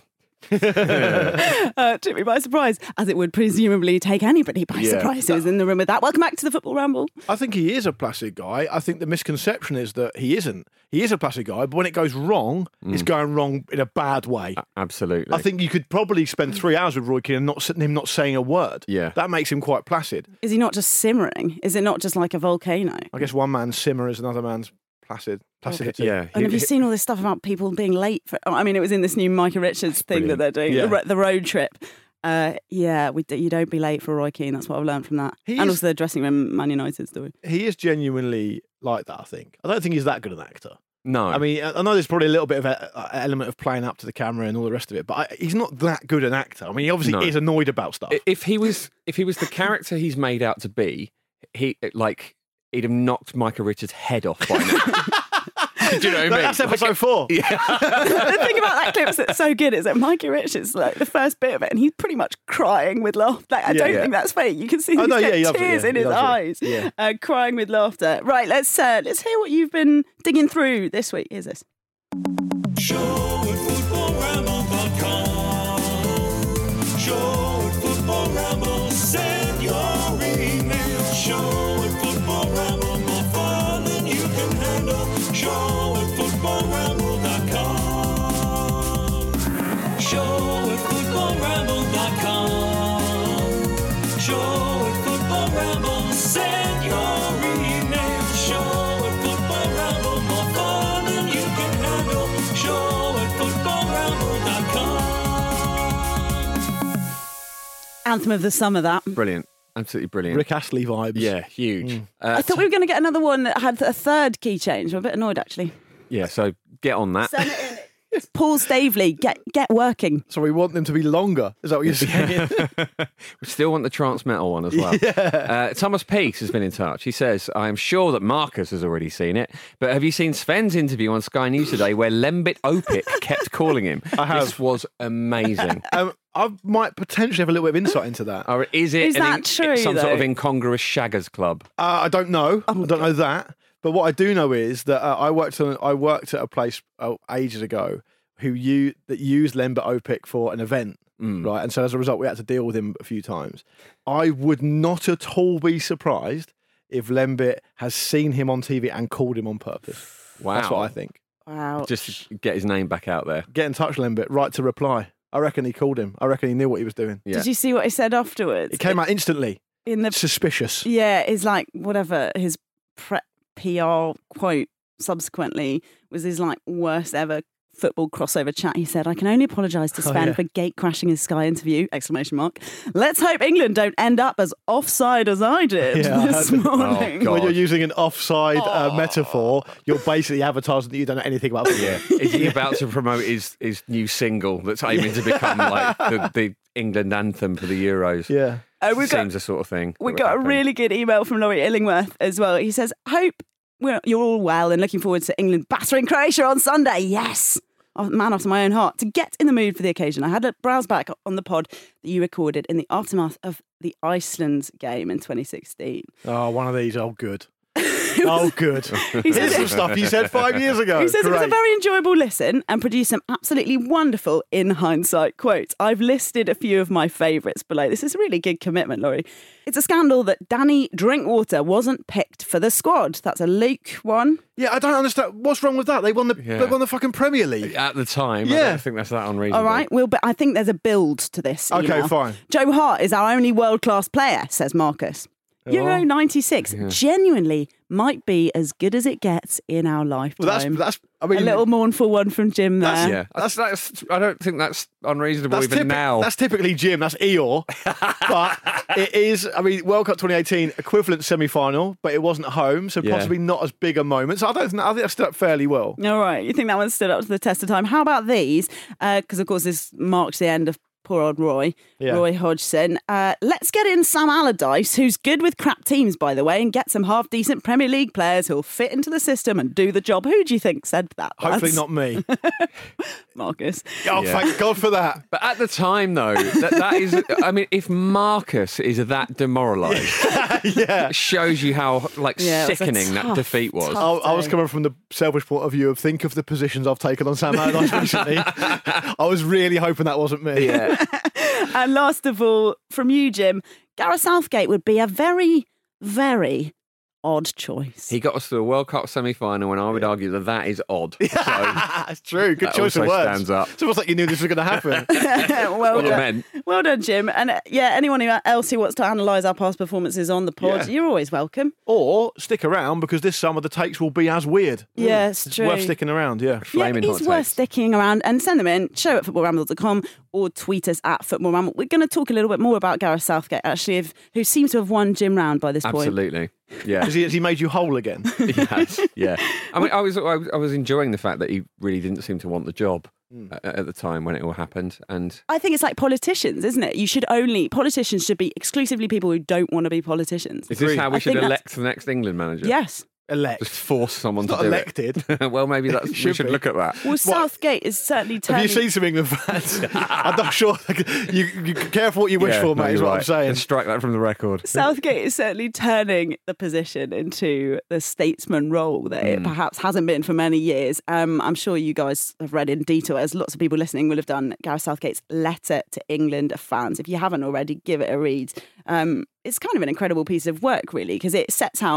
uh, took me by surprise, as it would presumably take anybody by Yeah. surprise who was in the room with that. Welcome back to the Football Ramble. I think he is a placid guy. I think the misconception is that he isn't. He is a placid guy, but when it goes wrong, it's Mm. going wrong in a bad way. Absolutely. I think you could probably spend three hours with Roy Keane and not him not saying a word. Yeah. That makes him quite placid. Is he not just simmering? Is it not just like a volcano? I guess one man's simmer is another man's placid. Placidity. Yeah. And have you seen all this stuff about people being late for? I mean, it was in this new Micah Richards thing that they're doing, Yeah. the, ro- the road trip. Uh, yeah, we d- you don't be late for Roy Keane. That's what I've learned from that. He and is- also the dressing room Man United story. He is genuinely like that, I think. I don't think he's that good an actor. No. I mean, I I know there's probably a little bit of an element of playing up to the camera and all the rest of it, but I, he's not that good an actor. I mean, he obviously No. is annoyed about stuff. I- If he was, if he was the character he's made out to be, he like he'd have knocked Micah Richards' head off by now. Do you know what I mean? That's episode four. the thing about that clip that's so good is that Micah Richards, like the first bit of it, and he's pretty much crying with laughter. Like, I Yeah. don't Yeah. think that's fake. You can see Oh, he's no, yeah, got he loves it, tears yeah. in He his loves it. eyes, Yeah. uh, crying with laughter. Right, let's uh, let's hear what you've been digging through this week. Here's this. Show at football ramble dot com. Show at football ramble. Say can handle. Show at football ramble dot com. Show at football ramble dot com. Show at football ramble. Send your email. Show at football ramble. More fun than you can handle. Show at football ramble dot com. Anthem of the summer, that. Brilliant. Absolutely brilliant. Rick Astley vibes. Yeah, huge. Mm. Uh, I thought we were going to get another one that had a third key change. I'm a bit annoyed, actually. Yeah, so get on that. Send it in. It's Paul Stavely, get get working. So we want them to be longer. Is that what you're saying? We still want the trance metal one as well. Yeah. Uh, Thomas Peace has been in touch. He says, I am sure that Marcus has already seen it, but have you seen Sven's interview on Sky News today where Lembit Opik kept calling him? I have. This was amazing. um, I might potentially have a little bit of insight into that. Or is it Is an that in- true, some sort of though? incongruous shaggers club? Uh, I don't know. I don't know that. But what I do know is that uh, I worked on I worked at a place uh, ages ago who you that used Lembit Opik for an event, Mm. right? And so as a result, we had to deal with him a few times. I would not at all be surprised if Lembit has seen him on T V and called him on purpose. Wow. That's what I think. Wow. Just to get his name back out there. Get in touch, Lembit. Right to reply. I reckon he called him. I reckon he knew what he was doing. Yeah. Did you see what he said afterwards? It came out instantly. In the Suspicious. Yeah, it's like whatever his pre- P R quote subsequently was his like worst ever football crossover chat. He said, I can only apologise to Oh, Sven yeah. for gate crashing his Sky interview, exclamation mark. Let's hope England don't end up as offside as I did Yeah, I this heard that. morning. Oh, When God. you're using an offside uh, metaphor, you're basically advertising that you don't know anything about football. Yeah. Is he about to promote his, his new single that's aiming to become like the, the England anthem for the Euros? Yeah. Uh, we've got- Seems the sort of thing. We that would got a happen. really good email from Laurie Illingworth as well. He says, hope we're, you're all well and looking forward to England battering Croatia on Sunday. Yes. Oh, man after my own heart. To get in the mood for the occasion, I had a browse back on the pod that you recorded in the aftermath of the Iceland game in twenty sixteen. Oh, one of these. Oh, good. Oh, good. He said Here's some it- stuff you said five years ago. He says it was a Great. very enjoyable listen and produced some absolutely wonderful in hindsight quotes. I've listed a few of my favourites below. This is a really good commitment, Laurie. It's a scandal that Danny Drinkwater wasn't picked for the squad. That's a Luke one. Yeah, I don't understand. What's wrong with that? They won the Yeah. they won the fucking Premier League. At the time, I Yeah. don't think that's that unreasonable. All right, well, but I think there's a build to this. Okay, email. fine. Joe Hart is our only world-class player, says Marcus. Euro ninety-six Yeah. genuinely might be as good as it gets in our lifetime. Well, that's that's. I mean, a little mournful one from Jim there. That's- Yeah, that's, that's. I don't think that's unreasonable That's, even typi- now. that's typically Jim. That's Eeyore. But it is. I mean, World Cup twenty eighteen equivalent semi-final, but it wasn't at home, so Yeah. possibly not as big a moment. So I don't think I think I stood up fairly well. All right, you think that one stood up to the test of time? How about these? Because, of course, this marks the end of poor old Roy, Yeah. Roy Hodgson. Uh, let's get in Sam Allardyce, who's good with crap teams, by the way, and get some half-decent Premier League players who'll fit into the system and do the job. Who do you think said that? Hopefully lads? not me. Marcus. Oh, Yeah. thank God for that. But at the time, though, that, that is. I mean, if Marcus is that demoralised, Yeah. it shows you how like Yeah, it was a sickening that tough, defeat was. tough- I, I was day. coming from the selfish point of view of think of the positions I've taken on Sam Allardyce recently. I was really hoping that wasn't me. Yeah, And last of all, from you, Jim, Gareth Southgate would be a very, very odd choice. he got us to a World Cup semi-final, and I would argue that that is odd. So That's true. Good that choice of also words. stands up. It's almost like you knew this was going to happen. well what you done. meant. Well done, Jim. And uh, yeah, anyone who else who wants to analyse our past performances on the pod, Yeah. you're always welcome. Or stick around because this summer the takes will be as weird. Yeah, it's It's true. worth sticking around, yeah. Yeah, Flaming it's hot worth takes. sticking around and send them in. Show at football ramble dot com or tweet us at football ramble. We're going to talk a little bit more about Gareth Southgate, actually, if, who seems to have won Jim round by this point. Absolutely. Yeah. Has he, has he made you whole again? Yes, yeah. I mean, I was, I was I was enjoying the fact that he really didn't seem to want the job Hmm. at, at the time when it all happened, and I think it's like politicians, isn't it? You should only, politicians should be exclusively people who don't want to be politicians. is this how we I should think that's- elect the next England manager? Yes. Elect. Just force someone It's to not do elected. it. Well, maybe that's we should should be. look at that. Well, Southgate is certainly turning... Have you seen some England fans? I'm not sure. You, you careful what you wish Yeah, for, no, mate, is you're what I'm right. saying. Let's strike that from the record. Southgate is certainly turning the position into the statesman role that it Mm. perhaps hasn't been for many years. Um, I'm sure you guys have read in detail, as lots of people listening will have done, Gareth Southgate's letter to England fans. If you haven't already, give it a read. Um, it's kind of an incredible piece of work, really, because it sets out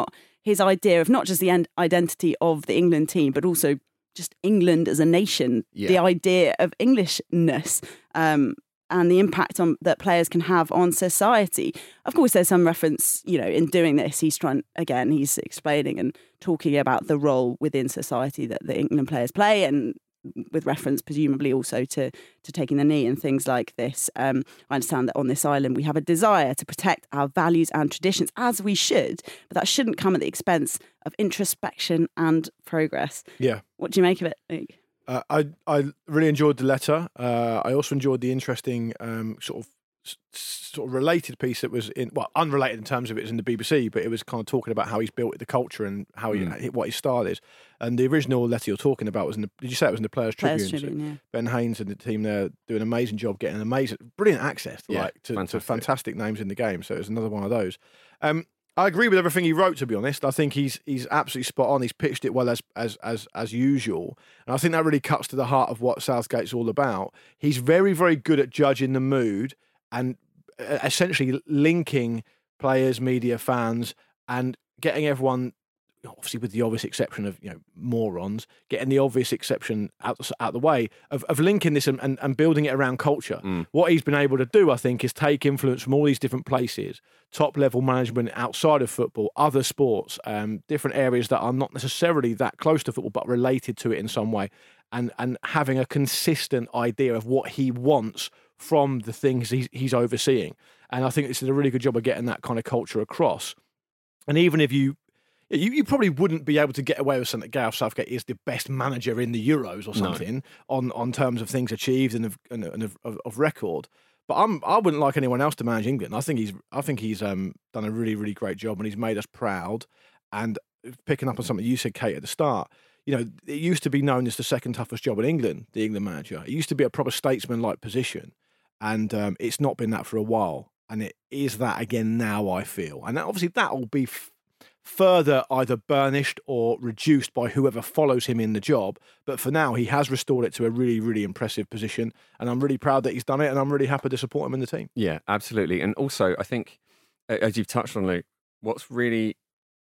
his idea of not just the en- identity of the England team, but also just England as a nation, Yeah. the idea of Englishness, um, and the impact on that players can have on society. Of course, there's some reference, you know, in doing this, he's trying, again, he's explaining and talking about the role within society that the England players play, and with reference presumably also to to taking the knee and things like this. Um, I understand that on this island we have a desire to protect our values and traditions, as we should, but that shouldn't come at the expense of introspection and progress. Yeah. What do you make of it, Luke? Uh, I I really enjoyed the letter. Uh, I also enjoyed the interesting um, sort of s- sort of related piece that was in, well, unrelated in terms of it was in the B B C, but it was kind of talking about how he's built the culture and how he, Mm. what his style is. And the original letter you're talking about was in the, did you say it was in the Players' Players' Tribune? Tribune, yeah. Ben Haynes and the team there do an amazing job getting amazing, brilliant access Yeah, like to, to fantastic. fantastic names in the game. So it was another one of those. Um, I agree with everything he wrote, to be honest. I think he's he's absolutely spot on. He's pitched it well as as as as usual. And I think that really cuts to the heart of what Southgate's all about. He's very, very good at judging the mood and uh, essentially linking players, media, fans, and getting everyone, obviously with the obvious exception of, you know, morons, getting the obvious exception out, out the way of, of linking this and, and, and building it around culture. Mm. What he's been able to do, I think, is take influence from all these different places, top level management outside of football, other sports, um, different areas that are not necessarily that close to football, but related to it in some way, and, and having a consistent idea of what he wants from the things he's, he's overseeing. And I think this is a really good job of getting that kind of culture across. And even if you You, you probably wouldn't be able to get away with something that Gareth Southgate is the best manager in the Euros or something on, on terms of things achieved and of, and, and of, of, of record. But I'm I wouldn't like anyone else to manage England. I think he's I think he's um, done a really really great job, and he's made us proud. And picking up on something you said, Kate, at the start, you know, it used to be known as the second toughest job in England, the England manager. It used to be a proper statesman-like position, and um, it's not been that for a while. And it is that again now, I feel. And that, obviously that will be f- further either burnished or reduced by whoever follows him in the job. But for now, he has restored it to a really, really impressive position. And I'm really proud that he's done it, and I'm really happy to support him in the team. Yeah, absolutely. And also, I think, uh, as you've touched on, Luke, what's really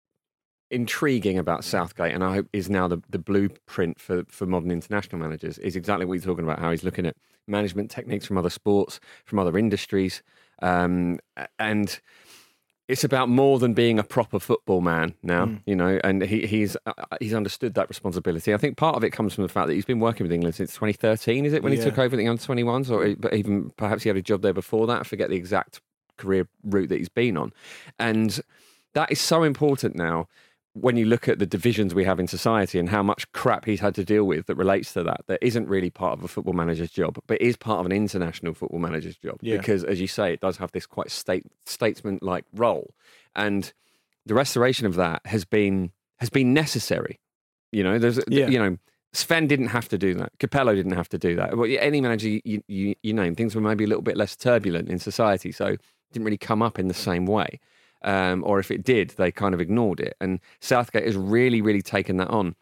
intriguing about Southgate, and I hope is now the, the blueprint for, for modern international managers, is exactly what you're talking about, how he's looking at management techniques from other sports, from other industries. Um, and it's about more than being a proper football man now, Mm. you know, and he, he's uh, he's understood that responsibility. I think part of it comes from the fact that he's been working with England since twenty thirteen, is it, when he Yeah. took over the under twenty-ones, or but even perhaps he had a job there before that. I forget the exact career route that he's been on. And that is so important now when you look at the divisions we have in society and how much crap he's had to deal with that relates to that, that isn't really part of a football manager's job, but is part of an international football manager's job. Yeah. Because, as you say, it does have this quite state, statesman-like role. And the restoration of that has been has been necessary. You know, there's, Yeah. you know, Sven didn't have to do that. Capello didn't have to do that. Well, any manager you, you, you name, things were maybe a little bit less turbulent in society, so it didn't really come up in the same way. Um, or if it did, they kind of ignored it. And Southgate has really, really taken that on.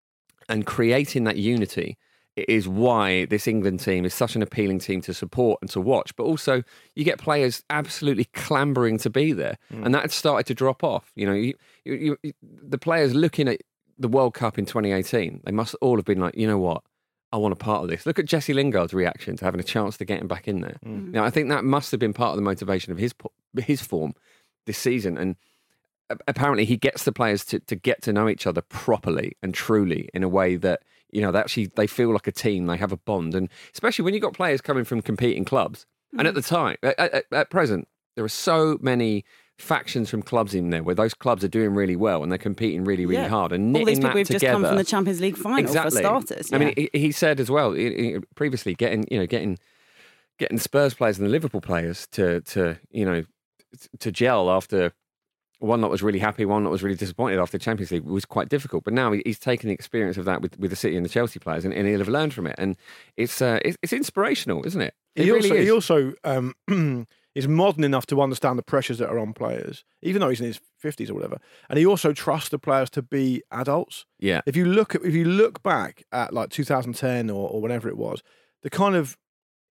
And creating that unity is why this England team is such an appealing team to support and to watch. But also, you get players absolutely clambering to be there. Mm. And that had started to drop off. You know, you, you, you, the players looking at the World Cup in twenty eighteen, they must all have been like, you know what? I want a part of this. Look at Jesse Lingard's reaction to having a chance to get him back in there. Mm. Now, I think that must have been part of the motivation of his his form this season. And apparently he gets the players to, to get to know each other properly and truly in a way that, you know, they actually, they feel like a team, they have a bond. And especially when you've got players coming from competing clubs. Mm. And at the time, at, at, at present, there are so many factions from clubs in there where those clubs are doing really well and they're competing really, really Yeah. hard. And all these knitting people that who've just together, come from the Champions League final exactly. for starters. I yeah. mean, he, he said as well he- he- previously, getting you know getting getting Spurs players and the Liverpool players to to you know to gel after one that was really happy, one that was really disappointed after the Champions League was quite difficult. But now he- he's taken the experience of that with, with the City and the Chelsea players, and, and he'll have learned from it. And it's uh, it's, it's inspirational, isn't it? It He really also, is. he also um, is modern enough to understand the pressures that are on players, even though he's in his fifties or whatever. And he also trusts the players to be adults. Yeah. If you look at if you look back at like two thousand ten or, or whatever it was, the kind of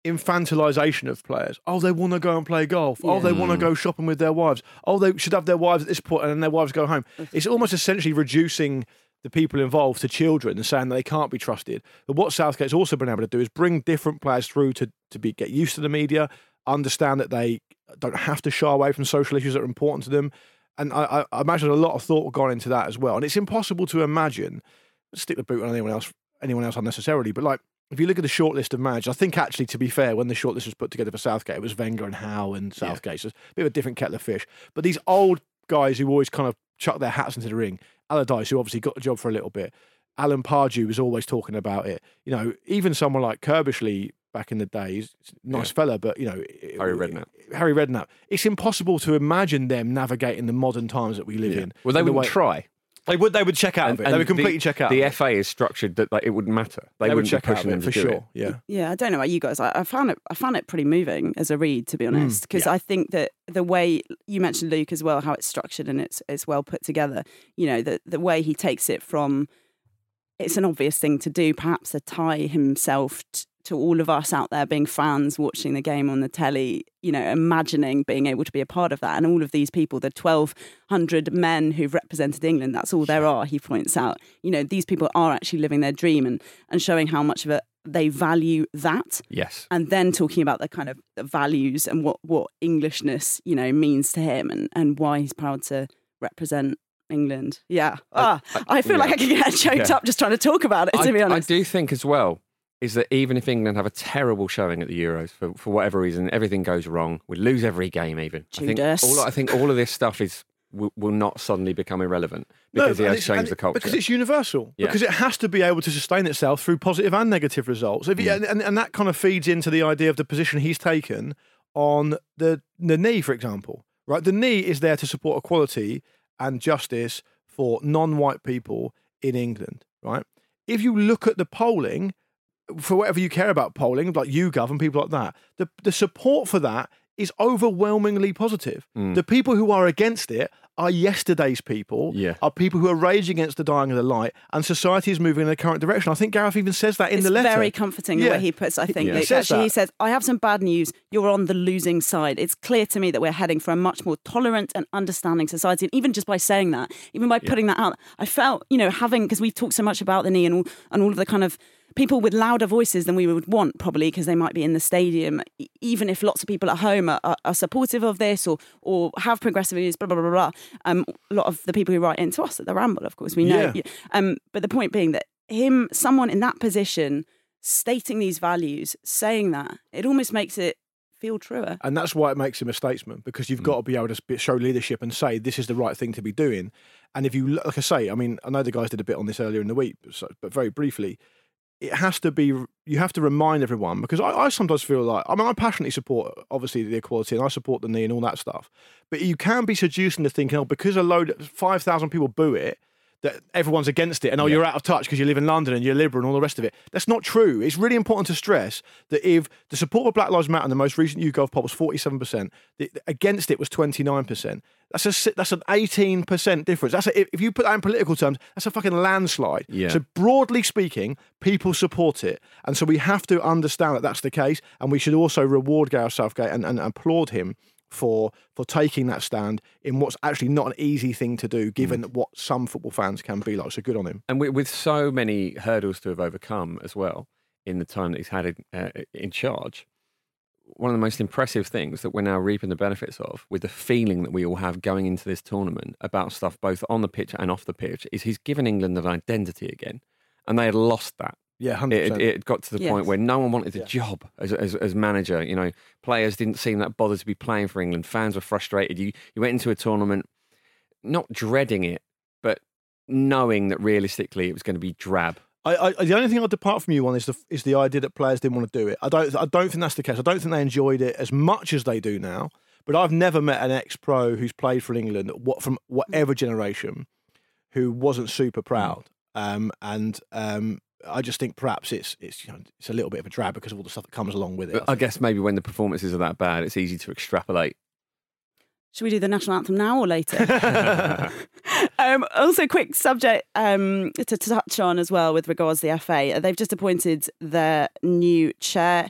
infantilization of players. Oh, they want to go and play golf. Oh, Yeah. they want to go shopping with their wives. Oh, they should have their wives at this point and then their wives go home. It's almost essentially reducing the people involved to children and saying that they can't be trusted. But what Southgate's also been able to do is bring different players through to, to be get used to the media, understand that they don't have to shy away from social issues that are important to them. And I, I, I imagine a lot of thought gone into that as well. And it's impossible to imagine, stick the boot on anyone else, anyone else unnecessarily, but like, if you look at the short list of managers, I think actually, to be fair, when the short list was put together for Southgate, it was Wenger and Howe and Southgate. So it's a bit of a different kettle of fish. But these old guys who always kind of chuck their hats into the ring, Allardyce, who obviously got the job for a little bit, Alan Pardew was always talking about it. You know, even someone like Kirbishley back in the days, nice yeah. fella, but, you know... Harry Redknapp. Harry Redknapp. It's impossible to imagine them navigating the modern times that we live Yeah. in. Well, they in the wouldn't way- try. They would. They would check out And- of it. They would and completely the, check out. The of F A is structured that like, it wouldn't matter. They, They would wouldn't check be pushing out of them it, to for do sure. it. Yeah. Yeah, I don't know about you guys. I, I found it. I found it pretty moving as a read, to be Mm, honest, because I think that the way you mentioned Luke as well, how it's structured and it's it's well put together. You know, the the way he takes it from, it's an obvious thing to do, perhaps to tie himself t- to all of us out there being fans, watching the game on the telly, you know, imagining being able to be a part of that. And all of these people, the twelve hundred men who've represented England, that's all there are, he points out. You know, these people are actually living their dream and, and showing how much of it they value that. Yes. And then talking about the kind of the values and what, what Englishness, you know, means to him and, and why he's proud to represent England. Yeah. Ah, I, I feel yeah. like I could get choked Yeah. up just trying to talk about it, to I, be honest. I do think as well is that even if England have a terrible showing at the Euros for, for whatever reason, everything goes wrong, we lose every game even. I think Judas. all, I think all of this stuff is will, will not suddenly become irrelevant because No, he and has it's- changed and the it- culture. Because it's universal. Yeah. Because it has to be able to sustain itself through positive and negative results. If you, Mm. and, and, and that kind of feeds into the idea of the position he's taken on the the knee, for example. Right, the knee is there to support equality and justice for non-white people in England. Right, if you look at the polling, for whatever you care about polling, like YouGov and people like that, the the support for that is overwhelmingly positive. Mm. The people who are against it are yesterday's people, Yeah. are people who are raging against the dying of the light, and society is moving in the current direction. I think Gareth even says that in it's the letter. very comforting the Yeah. way he puts, I think. He Luke. says Actually, he that. says, I have some bad news. You're on the losing side. It's clear to me that we're heading for a much more tolerant and understanding society. And even just by saying that, even by putting that out, I felt, you know, having, because we've talked so much about the knee and all, and all of the kind of people with louder voices than we would want, probably, because they might be in the stadium, e- even if lots of people at home are, are, are supportive of this or or have progressive views, blah, blah, blah, blah. Um, a lot of the people who write into us at the Ramble, of course, we know. Yeah. Um, but the point being that him, someone in that position, stating these values, saying that, it almost makes it feel truer. And that's why it makes him a statesman, because you've got to be able to sp- show leadership and say this is the right thing to be doing. And if you, like I say, I mean, I know the guys did a bit on this earlier in the week, so, but very briefly, it has to be, you have to remind everyone, because I, I sometimes feel like, I mean, I passionately support, obviously, the equality, and I support the knee and all that stuff. But you can be seduced into thinking, oh, because a load, five thousand people boo it, that everyone's against it, and oh, Yeah. you're out of touch because you live in London and you're liberal and all the rest of it. That's not true. It's really important to stress that if the support of Black Lives Matter in the most recent YouGov poll was forty-seven percent, the, against it was twenty-nine percent. That's a si- that's an eighteen percent difference. That's a, if you put that in political terms, that's a fucking landslide. Yeah. So broadly speaking, people support it, and so we have to understand that that's the case, and we should also reward Gareth Southgate and, and applaud him for for taking that stand in what's actually not an easy thing to do, given Mm. what some football fans can be like. So good on him. And with, with so many hurdles to have overcome as well in the time that he's had in, uh, in charge, one of the most impressive things that we're now reaping the benefits of, with the feeling that we all have going into this tournament about stuff both on the pitch and off the pitch, is he's given England an identity again. And they had lost that. Yeah, one hundred It, percent. it got to the point Yes. where no one wanted the Yeah. job as, as as manager. You know, players didn't seem that bothered to be playing for England. Fans were frustrated. You you went into a tournament not dreading it, but knowing that realistically it was going to be drab. I, I, the only thing I'll depart from you on is the is the idea that players didn't want to do it. I don't I don't think that's the case. I don't think they enjoyed it as much as they do now. But I've never met an ex-pro who's played for England, what from whatever generation, who wasn't super proud. Um, and um, I just think perhaps it's it's you know it's a little bit of a drag because of all the stuff that comes along with it. But I guess maybe when the performances are that bad, it's easy to extrapolate. Should we do the national anthem now or later? um, also, quick subject um, to touch on as well with regards to the F A. They've just appointed their new chair.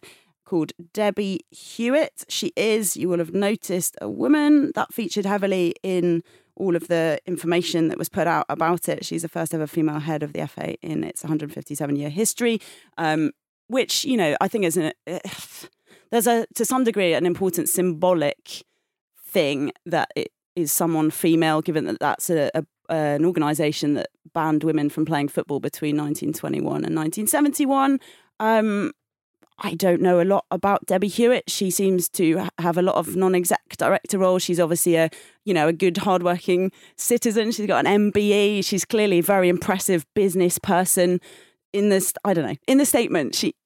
called Debbie Hewitt. She is, you will have noticed, a woman. That featured heavily in all of the information that was put out about it. She's the first ever female head of the F A in its one hundred fifty-seven year history, um, which, you know, I think is an, uh, there's a, to some degree, an important symbolic thing that it is someone female, given that that's a, a an organisation that banned women from playing football between nineteen twenty-one and nineteen seventy-one. Um, I don't know a lot about Debbie Hewitt. She seems to have a lot of non-exec director roles. She's obviously a, you know, a good, hardworking citizen. She's got an M B E. She's clearly a very impressive business person. In this, I don't know, in the statement, she,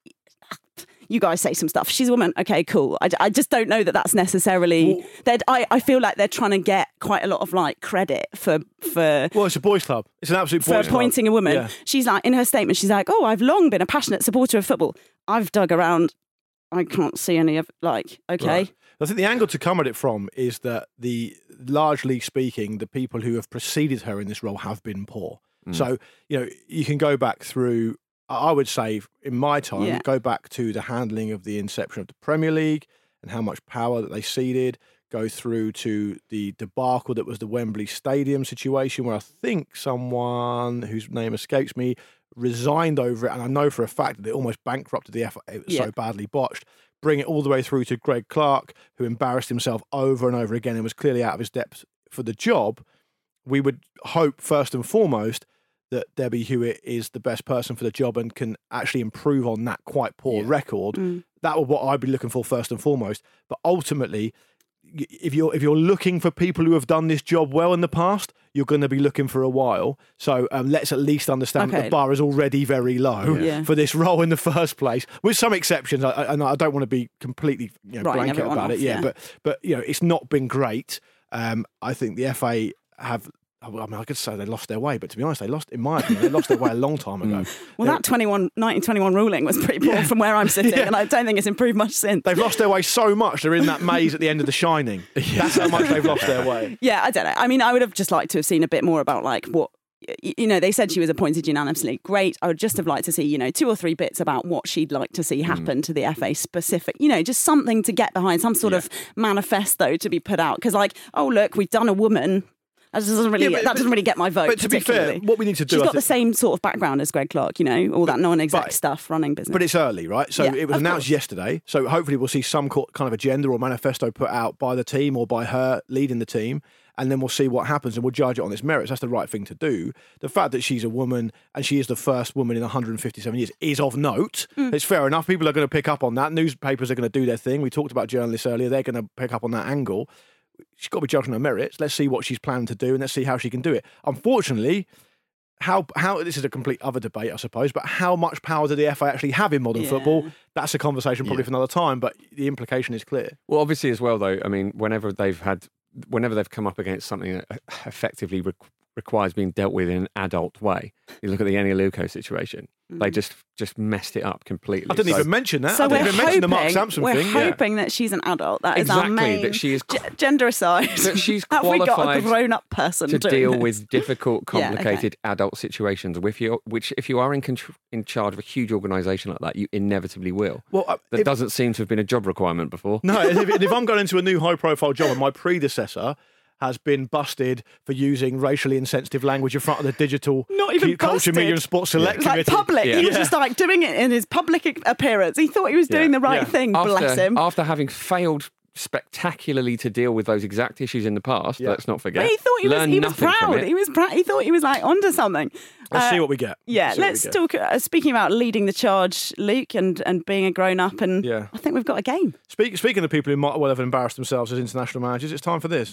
you guys say some stuff. She's a woman. Okay, cool. I, I just don't know that that's necessarily. Well, I I feel like they're trying to get quite a lot of like credit for for. Well, it's a boys' club. It's an absolute boys' for club. appointing a woman. Yeah. She's like, in her statement, she's like, "Oh, I've long been a passionate supporter of football. I've dug around. I can't see any of like. Okay." Right. I think the angle to come at it from is that the largely speaking, the people who have preceded her in this role have been poor. Mm. So you know you can go back through. I would say, in my time, Yeah. go back to the handling of the inception of the Premier League and how much power that they ceded, go through to the debacle that was the Wembley Stadium situation, where I think someone whose name escapes me resigned over it, and I know for a fact that it almost bankrupted the F A. It was Yeah. so badly botched. Bring it all the way through to Greg Clark, who embarrassed himself over and over again and was clearly out of his depth for the job. We would hope, first and foremost, that Debbie Hewitt is the best person for the job and can actually improve on that quite poor record. Mm. That was what I'd be looking for first and foremost. But ultimately, y- if you're if you're looking for people who have done this job well in the past, you're going to be looking for a while. So um, let's at least understand that Okay. the bar is already very low Yeah. for this role in the first place, with some exceptions. I, I, and I don't want to be completely you know, Writing blanket everyone about off, it. Yeah, yeah. but but you know, it's not been great. Um, I think the F A have. I mean, I could say they lost their way, but to be honest, they lost, in my opinion, they lost their way a long time ago. Well, They're- that twenty-one, nineteen twenty-one ruling was pretty poor from where I'm sitting, Yeah. and I don't think it's improved much since. They've lost their way so much, they're in that maze at the end of The Shining. That's how much they've lost their way. Yeah, I don't know. I mean, I would have just liked to have seen a bit more about like what, y- you know, they said she was appointed unanimously. Great. I would just have liked to see, you know, two or three bits about what she'd like to see happen to the F A specific, you know, just something to get behind, some sort of manifesto to be put out. Because like, oh, look, we've done a woman. That doesn't really, Yeah, but- that doesn't really get my vote. But to be fair, particularly. what we need to do, She's I got the think- same sort of background as Greg Clark, you know, all that non-exec but- stuff, running business. But it's early, right? So Yeah, it was of announced course. yesterday. So hopefully we'll see some co- kind of agenda or manifesto put out by the team or by her leading the team. And then we'll see what happens and we'll judge it on its merits. That's the right thing to do. The fact that she's a woman and she is the first woman in one hundred fifty-seven years is of note. Mm. It's fair enough. People are going to pick up on that. Newspapers are going to do their thing. We talked about journalists earlier. They're going to pick up on that angle. She's got to be judged on her merits. Let's see what she's planning to do and let's see how she can do it. Unfortunately, how how this is a complete other debate, I suppose, but how much power do the F A actually have in modern Yeah. football? That's a conversation probably for another time, but the implication is clear. Well, obviously, as well, though, I mean, whenever they've had, whenever they've come up against something that effectively re- requires being dealt with in an adult way, you look at the Eni Luco situation. They just just messed it up completely. I didn't So- even mention that. So I we're didn't even mention the Mark hoping- Sampson we're thing. yeah. hoping that she's an adult. That is our Exactly, main. that she is G- gender aside. that she's Have we got a qualified grown-up person to doing deal this? with difficult, Yeah, okay. complicated adult situations. With you, which if you are in contr- in charge of a huge organisation like that, you inevitably will. Well, uh, that if- doesn't seem to have been a job requirement before. No, and if, and if I'm going into a new high-profile job and my predecessor has been busted for using racially insensitive language in front of the digital Not even culture, busted. media and sports select It was like committee. public. He was Yeah. just like doing it in his public appearance. He thought he was doing the right Yeah. thing. After, Bless him. After having failed spectacularly to deal with those exact issues in the past, let's not forget. But he thought he was. Learn He was nothing from proud. it. He was proud. He thought he was like onto something. Let's Uh, see what we get. Yeah, see what we let's get. talk. Uh, speaking about leading the charge, Luke, and and being a grown up, and Yeah. I think we've got a game. Speak, speaking of people who might well have embarrassed themselves as international managers, it's time for this.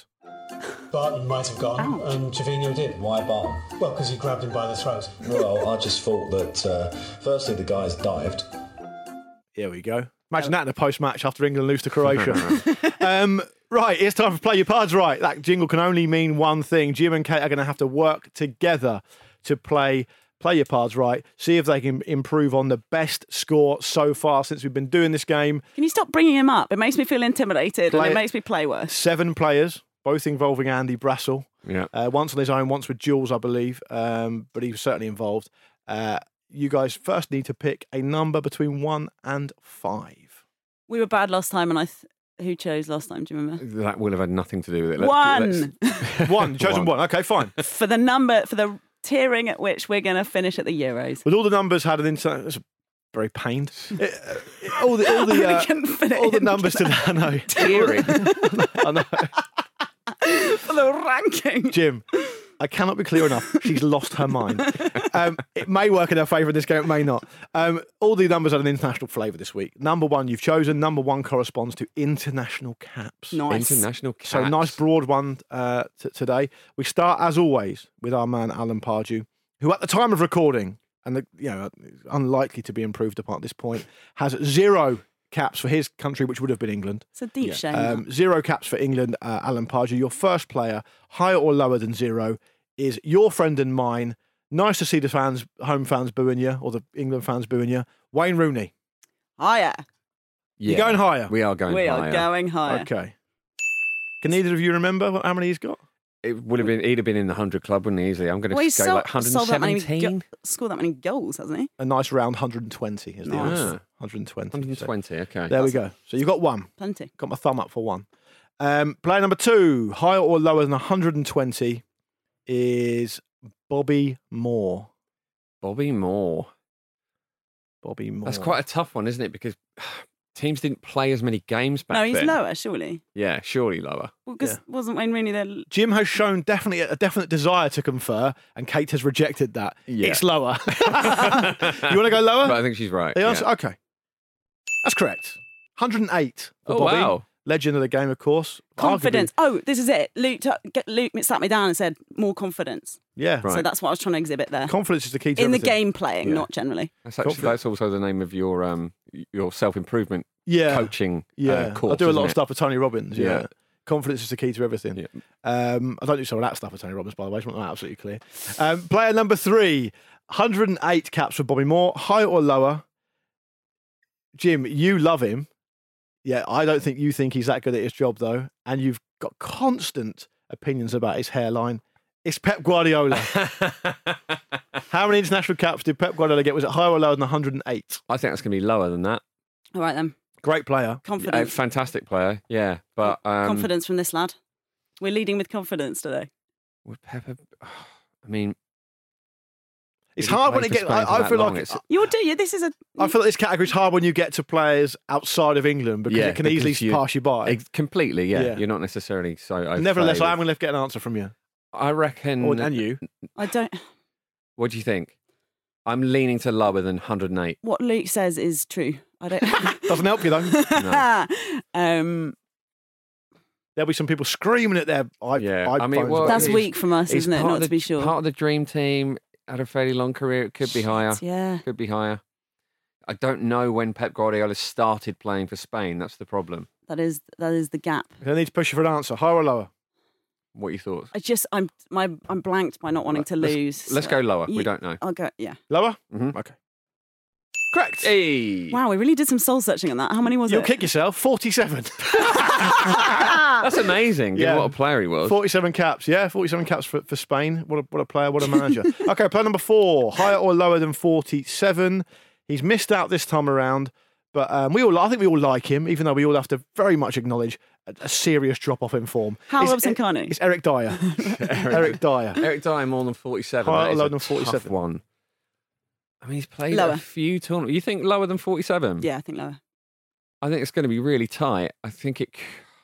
Barton might have gone, and Trevino did. Why Barton? Well, because he grabbed him by the throat. Well, I just thought that, uh, firstly, the guys dived. Here we go. Imagine that in a post-match after England lose to Croatia. um, right, it's time for Play Your Pards Right. That jingle can only mean one thing. Jim and Kate are going to have to work together to play Play Your Pards Right, see if they can improve on the best score so far since we've been doing this game. Can you stop bringing him up? It makes me feel intimidated, Play and it. it makes me play worse. Seven players, both involving Andy Brassel. Yeah. Uh, once on his own, once with Jules, I believe, um, but he was certainly involved. Uh, you guys first need to pick a number between one and five. We were bad last time, and I. Th- who chose last time? Do you remember? That will have had nothing to do with it. Let's, One. let's- One. You've chosen one. Okay, fine. For the number, for the tiering at which we're going to finish at the Euros. With all the numbers had an inside. That's very pained. It, uh, all the all the I uh, couldn't fit it all the in numbers to because I know. Tiering. I know. For the ranking. Jim, I cannot be clear enough. She's lost her mind. Um, it may work in her favour in this game, it may not. Um, all the numbers had an international flavour this week. Number one you've chosen. Number one corresponds to international caps. Nice. International caps. So nice broad one uh, t- today. We start, as always, with our man Alan Pardew, who at the time of recording, and the, you know, unlikely to be improved upon at this point, has zero caps for his country, which would have been England. It's a deep shame. Um, zero caps for England, uh, Alan Pardew. Your first player, higher or lower than zero, is your friend and mine. Nice to see the fans, home fans booing you, or the England fans booing you. Wayne Rooney. Higher. You're going higher? We are going We higher. are going higher. Okay. Can either of you remember what- how many he's got? It would have been, he'd have been in the one hundred club, wouldn't he, easily? I'm going to Well, he's go so- like sold that many one hundred seventeen. go- scored that many goals, hasn't he? A nice round one hundred twenty is the Nice. answer. Ah. one hundred twenty. one hundred twenty, okay. There we go. So you've got one. Plenty. Got my thumb up for one. Um, player number two, higher or lower than one hundred twenty, is Bobby Moore. Bobby Moore. Bobby Moore. That's quite a tough one, isn't it? Because teams didn't play as many games back No, he's then. lower, surely. Yeah, surely lower. Well, because wasn't Wayne Rooney there? Jim has shown definitely a definite desire to confer, and Kate has rejected that. Yeah. It's lower. You want to go lower? But I think she's right. The answer, yeah. okay. That's correct. one hundred eight for Oh, Bobby. wow. Legend of the game, of course. Confidence. Arguably- Oh, this is it. Luke, t- get- Luke sat me down and said more confidence. Yeah. So that's what I was trying to exhibit there. Confidence is the key to in the everything. game playing, Yeah. not generally. That's actually that's also the name of your um your self improvement Yeah. coaching Yeah. uh, course. I do a lot isn't of it? stuff with Tony Robbins. Yeah. Yeah. Confidence is the key to everything. Yeah. Um, I don't do some of that stuff with Tony Robbins, by the way. I just want that absolutely clear. Um, player number three, one hundred eight caps for Bobby Moore. Higher or lower? Jim, you love him. Yeah, I don't think you think he's that good at his job, though. And you've got constant opinions about his hairline. It's Pep Guardiola. How many international caps did Pep Guardiola get? Was it higher or lower than one hundred eight? I think that's going to be lower than that. All right then. Great player. A Confidence. fantastic player, yeah. But um, confidence from this lad. We're leading with confidence today. Would Pepper? I mean, It's Did he hard when play it for gets. Spain for I, I that feel long? like It's- You're do you. This is a. I feel like this category's hard when you get to players outside of England because yeah, it can because easily you- pass you by. ex- completely, yeah. Yeah. You're not necessarily so. au Nevertheless, fait I am with- going to get an answer from you. I reckon. Or, and you. I don't. What do you think? I'm leaning to lower than one hundred eight. What Luke says is true. I don't. Doesn't help you though. No. um, There'll be some people screaming at their i- Yeah, iPhones. I mean, well, about that's this. weak from us, He's isn't it? part Not of the, to be sure. Part of the dream team, had a fairly long career. It could be higher. Yeah. Could be higher. I don't know when Pep Guardiola started playing for Spain. That's the problem. That is that is the gap. I need to push you for an answer. Higher or lower? What are your thoughts? I just I'm my I'm blanked by not wanting to Let's- lose. Let's go lower. You- We don't know. I'll go. Yeah. Lower? Mm-hmm. Okay. Correct. Hey. Wow, we really did some soul searching on that. How many was You'll it? kick yourself. forty-seven. That's amazing. Given Yeah. what a player he was. forty-seven caps. Yeah, forty-seven caps for, for Spain. What a, what a player. What a manager. Okay, player number four. Higher or lower than forty-seven. He's missed out this time around. But um, we all, I think we all like him, even though we all have to very much acknowledge a, a serious drop off in form. Hal It's- Robson-Kanu. It's Eric Dyer. Eric Dyer. Eric Dyer more than forty-seven. Higher That or is lower a than tough forty-seven? one. I mean, he's played Lower. a few tournaments. You think lower than forty-seven? Yeah, I think lower. I think it's going to be really tight. I think it.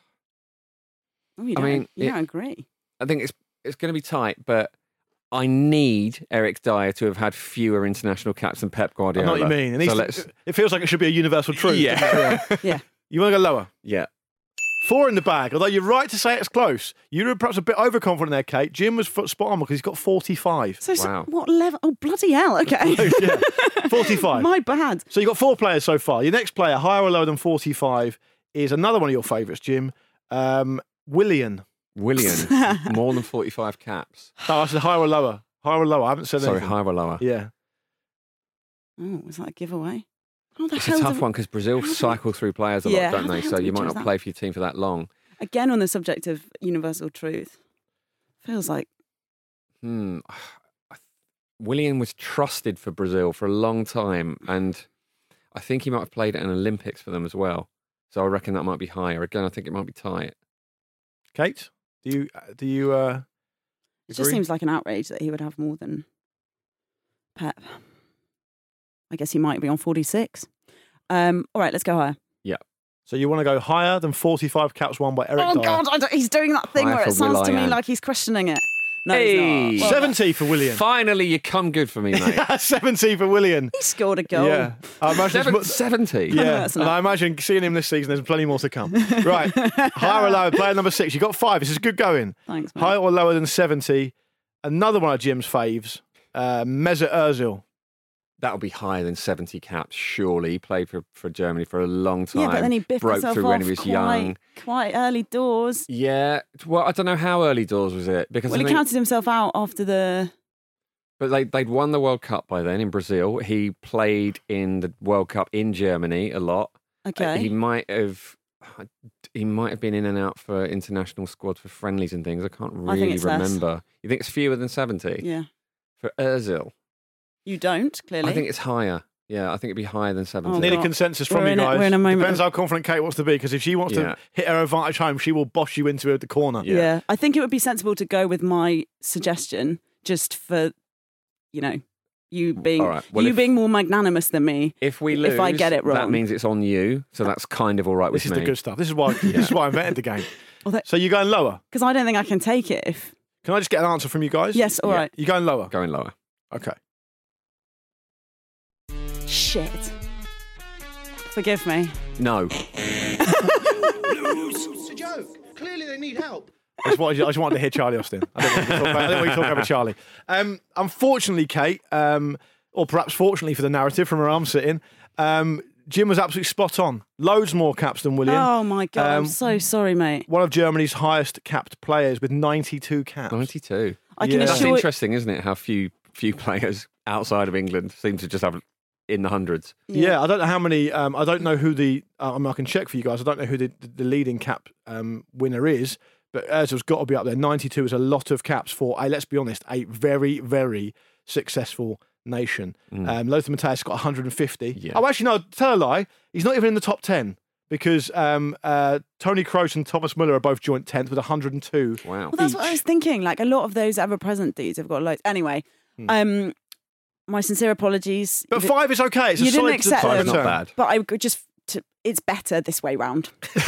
Oh, you I don't, mean, you it- don't agree. I think it's it's going to be tight, but I need Eric Dyer to have had fewer international caps than Pep I Guardiola. know what you mean. It, needs So to- let's. it feels like it should be a universal truth. Yeah. Yeah. You want to go lower? Yeah. Four in the bag, although you're right to say it's close. You were perhaps a bit overconfident there, Kate. Jim was f- spot on because he's got forty-five. So, so Wow. what level? Oh, bloody hell. Okay. yeah, forty-five. My bad. So you've got four players so far. Your next player, higher or lower than forty-five, is another one of your favourites, Jim. Um, Willian. William, more than forty-five caps. Oh, I said higher or lower. Higher or lower. I haven't said Sorry, anything. higher or lower? Yeah. Oh, was that a giveaway? How the It's a hell tough do- one because Brazil how do we- cycle through players a Yeah, lot, don't how the they? hell So do we you might choose not that? play for your team for that long. Again, on the subject of universal truth, feels like Hmm. William was trusted for Brazil for a long time, and I think he might have played at an Olympics for them as well. So I reckon that might be higher. Again, I think it might be tight. Kate, do you do you? Uh, It just seems like an outrage that he would have more than Pep. I guess he might be on forty-six. Um, all right, let's go higher. Yeah. So you want to go higher than forty-five caps won by Eric Oh, Dyer? God, I don't- he's doing that thing Higher where for it sounds to me Will.i.am. like he's questioning it. No, Hey! he's not. Well, seventy for Willian. Finally, you come good for me, mate. seventy for Willian. he scored a goal. Yeah, I imagine Seven, it's mu- seventy. Yeah, That's and enough. I imagine seeing him this season, there's plenty more to come. Right, higher or lower? Player number six. You got five. This is good going. Thanks, mate. Higher or lower than seventy? Another one of Jim's faves, uh, Mesut Ozil. That'll be higher than seventy caps, surely. He played for, for Germany for a long time. Yeah, but then he biffed broke himself through off when he was quite, young. quite early doors. Yeah, well, I don't know how early doors was it because Well, I he think, counted himself out after the... but they they'd won the World Cup by then in Brazil. He played in the World Cup in Germany a lot. Okay. Uh, he might have. He might have been in and out for international squad for friendlies and things. I can't I think really it's less. remember. You think it's fewer than seventy? Yeah. For Ozil, You don't, clearly. I think it's higher. Yeah, I think it'd be higher than seventy. Oh, Need a God. consensus We're from you in a- guys. we're in a moment Depends of- how confident Kate wants to be, because if she wants Yeah. to hit her advantage home, she will boss you into the corner. Yeah. I think it would be sensible to go with my suggestion just for, you know, you being All right, well, you if- being more magnanimous than me. If we lose, if I get it wrong. that means it's on you. So that's kind of all right with This is me. the good stuff. This is why this is why I invented the game. Well, that- So you're going lower. Because I don't think I can take it if... Can I just get an answer from you guys? Yes, all Yeah. right. You're going lower. Going lower. Okay. Shit. Forgive me. No. It's a joke. Clearly they need help. I just, wanted, I just wanted to hear Charlie Austin. I didn't want to talk about, I didn't want to talk over Charlie. Um, unfortunately, Kate, um, or perhaps fortunately for the narrative from where I'm sitting, um, Jim was absolutely spot on. Loads more caps than William. Oh, my God. I'm Um, so sorry, mate. One of Germany's highest capped players with ninety-two caps. ninety-two. I can Yeah. That's assure interesting, isn't it? How few few players outside of England seem to just have in the hundreds. Yeah, I don't know how many. Um, I don't know who the. Uh, I, mean, I can check for you guys. I don't know who the, the leading cap um, winner is, but Ozil's got to be up there. ninety-two is a lot of caps for a. Let's be honest, a very very successful nation. Mm. Um, Lothar Matthäus got one hundred fifty. Yeah. Oh, actually, no. Tell a lie. He's not even in the top ten because um, uh, Tony Kroos and Thomas Muller are both joint tenth with one hundred two. Wow. Well, that's what I was thinking. Like, a lot of those ever-present dudes have got loads. Anyway, Hmm. um, my sincere apologies. But You five is okay. It's a you didn't solid accept solid them, not return. bad. But I would just... To, it's better this way round.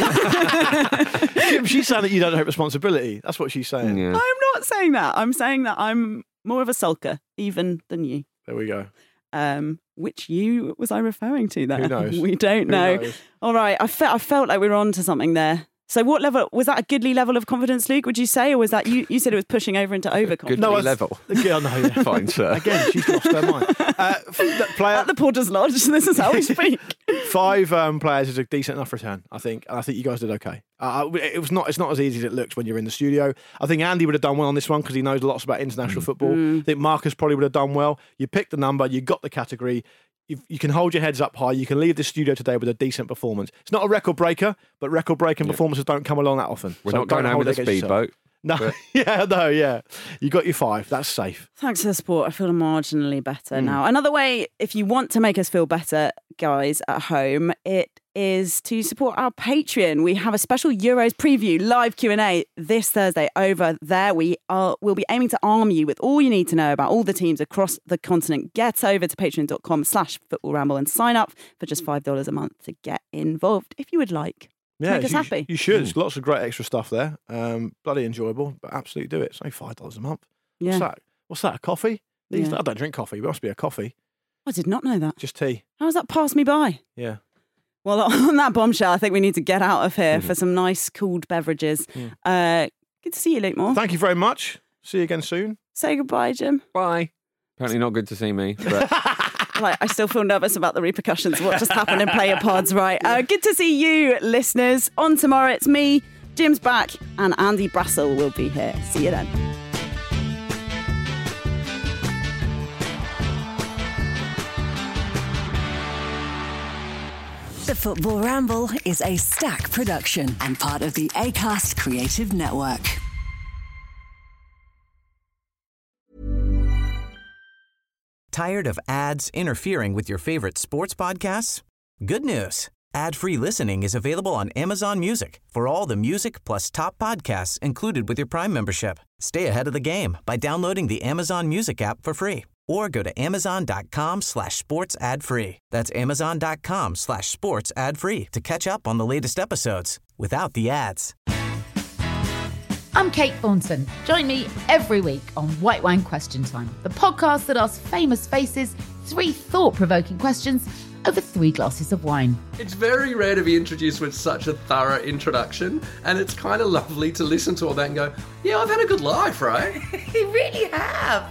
Jim, she's saying that you don't take responsibility. That's what she's saying. Yeah. I'm not saying that. I'm saying that I'm more of a sulker, even than you. There we go. Um, which you was I referring to there? Who knows? We don't Who know. knows? All right, I felt I felt like we were on to something there. So, what level was that? A goodly level of confidence, Luke? Would you say, or was that you? You said it was pushing over into overconfidence. Goodly I- level. Yeah, no, yeah. Fine, sir. Again, she's lost her mind. Uh, f- the player, At the Porter's Lodge. This is how we speak. five um, players is a decent enough return, I think. And I think you guys did okay. Uh, it was not. It's not as easy as it looks when you're in the studio. I think Andy would have done well on this one because he knows lots about international football. Mm. I think Marcus probably would have done well. You picked the number, you got the category. You, you can hold your heads up high. You can leave the studio today with a decent performance. It's not a record breaker, but record breaking performances don't come along that often. We're So not going don't home hold with a it against yourself. speedboat. No, but- yeah, no, yeah. You got your five. That's safe. Thanks for the support. I feel marginally better Mm. now. Another way, if you want to make us feel better, guys, at home, it is to support our Patreon. We have a special Euros preview live Q and A this Thursday over there. We are we'll be aiming to arm you with all you need to know about all the teams across the continent. Get over to patreon.com slash football ramble and sign up for just five dollars a month to get involved if you would like. To make us you, happy. You should. There's lots of great extra stuff there. Um, bloody enjoyable, but absolutely do it. It's only five dollars a month. Yeah. What's that? What's that? A coffee? These, Yeah. I don't drink coffee. But it must be a coffee. I did not know that. Just tea. How has that passed me by? Yeah. Well, on that bombshell, I think we need to get out of here for some nice cooled beverages. Uh, good to see you, Luke Moore. Thank you very much. See you again soon. Say goodbye, Jim. Bye. Apparently not good to see me. But Like, I still feel nervous about the repercussions of what just happened in Player Pods, right? Uh, good to see you, listeners. On tomorrow, it's me, Jim's back, and Andy Brassel will be here. See you then. The Football Ramble is a Stack production and part of the Acast Creative Network. Tired of ads interfering with your favorite sports podcasts? Good news. Ad-free listening is available on Amazon Music for all the music plus top podcasts included with your Prime membership. Stay ahead of the game by downloading the Amazon Music app for free or go to amazon.com slash sports ad free. That's amazon.com slash sports ad free to catch up on the latest episodes without the ads. I'm Kate Thornton. Join me every week on White Wine Question Time, the podcast that asks famous faces three thought-provoking questions over three glasses of wine. It's very rare to be introduced with such a thorough introduction, and it's kind of lovely to listen to all that and go, yeah, I've had a good life, right? You really have.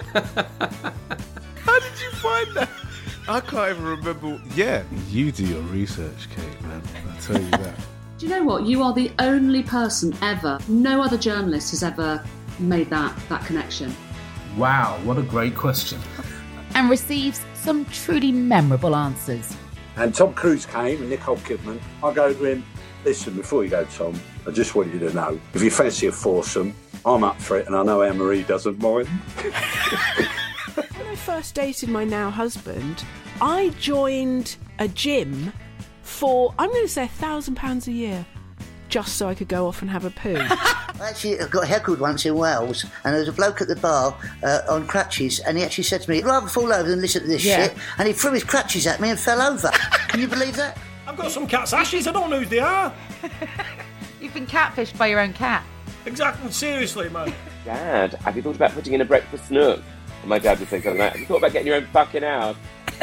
How did you find that? I can't even remember. Yeah, you do your research, Kate, man. I'll tell you that. Do you know what? You are the only person ever, no other journalist has ever made that, that connection. Wow, what a great question. And receives some truly memorable answers. And Tom Cruise came and Nicole Kidman. I go to him, listen, before you go, Tom, I just want you to know, if you fancy a foursome, I'm up for it, and I know Anne-Marie doesn't mind. When I first dated my now husband, I joined a gym for, I'm going to say, a thousand pounds a year, just so I could go off and have a poo. Actually, I got heckled once in Wales, and there was a bloke at the bar uh, on crutches, and he actually said to me, I'd rather fall over than listen to this Yeah. shit, and he threw his crutches at me and fell over. Can you believe that? I've got some cat's ashes, I don't know who they are. You've been catfished by your own cat. Exactly, seriously, man. Dad, have you thought about putting in a breakfast nook? And my dad would say something like, have you thought about getting your own fucking house?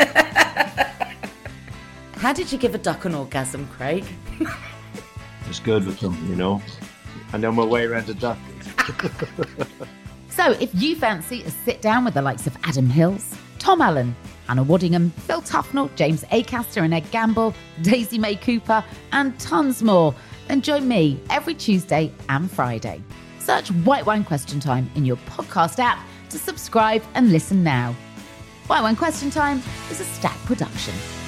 How did you give a duck an orgasm, Craig? It's good with them, you know. And then we're way around the duck. So, if you fancy a sit down with the likes of Adam Hills, Tom Allen, Hannah Waddingham, Phil Tufnell, James Acaster and Ed Gamble, Daisy May Cooper, and tons more, then join me every Tuesday and Friday. Search White Wine Question Time in your podcast app to subscribe and listen now. White Wine Question Time is a Stack production.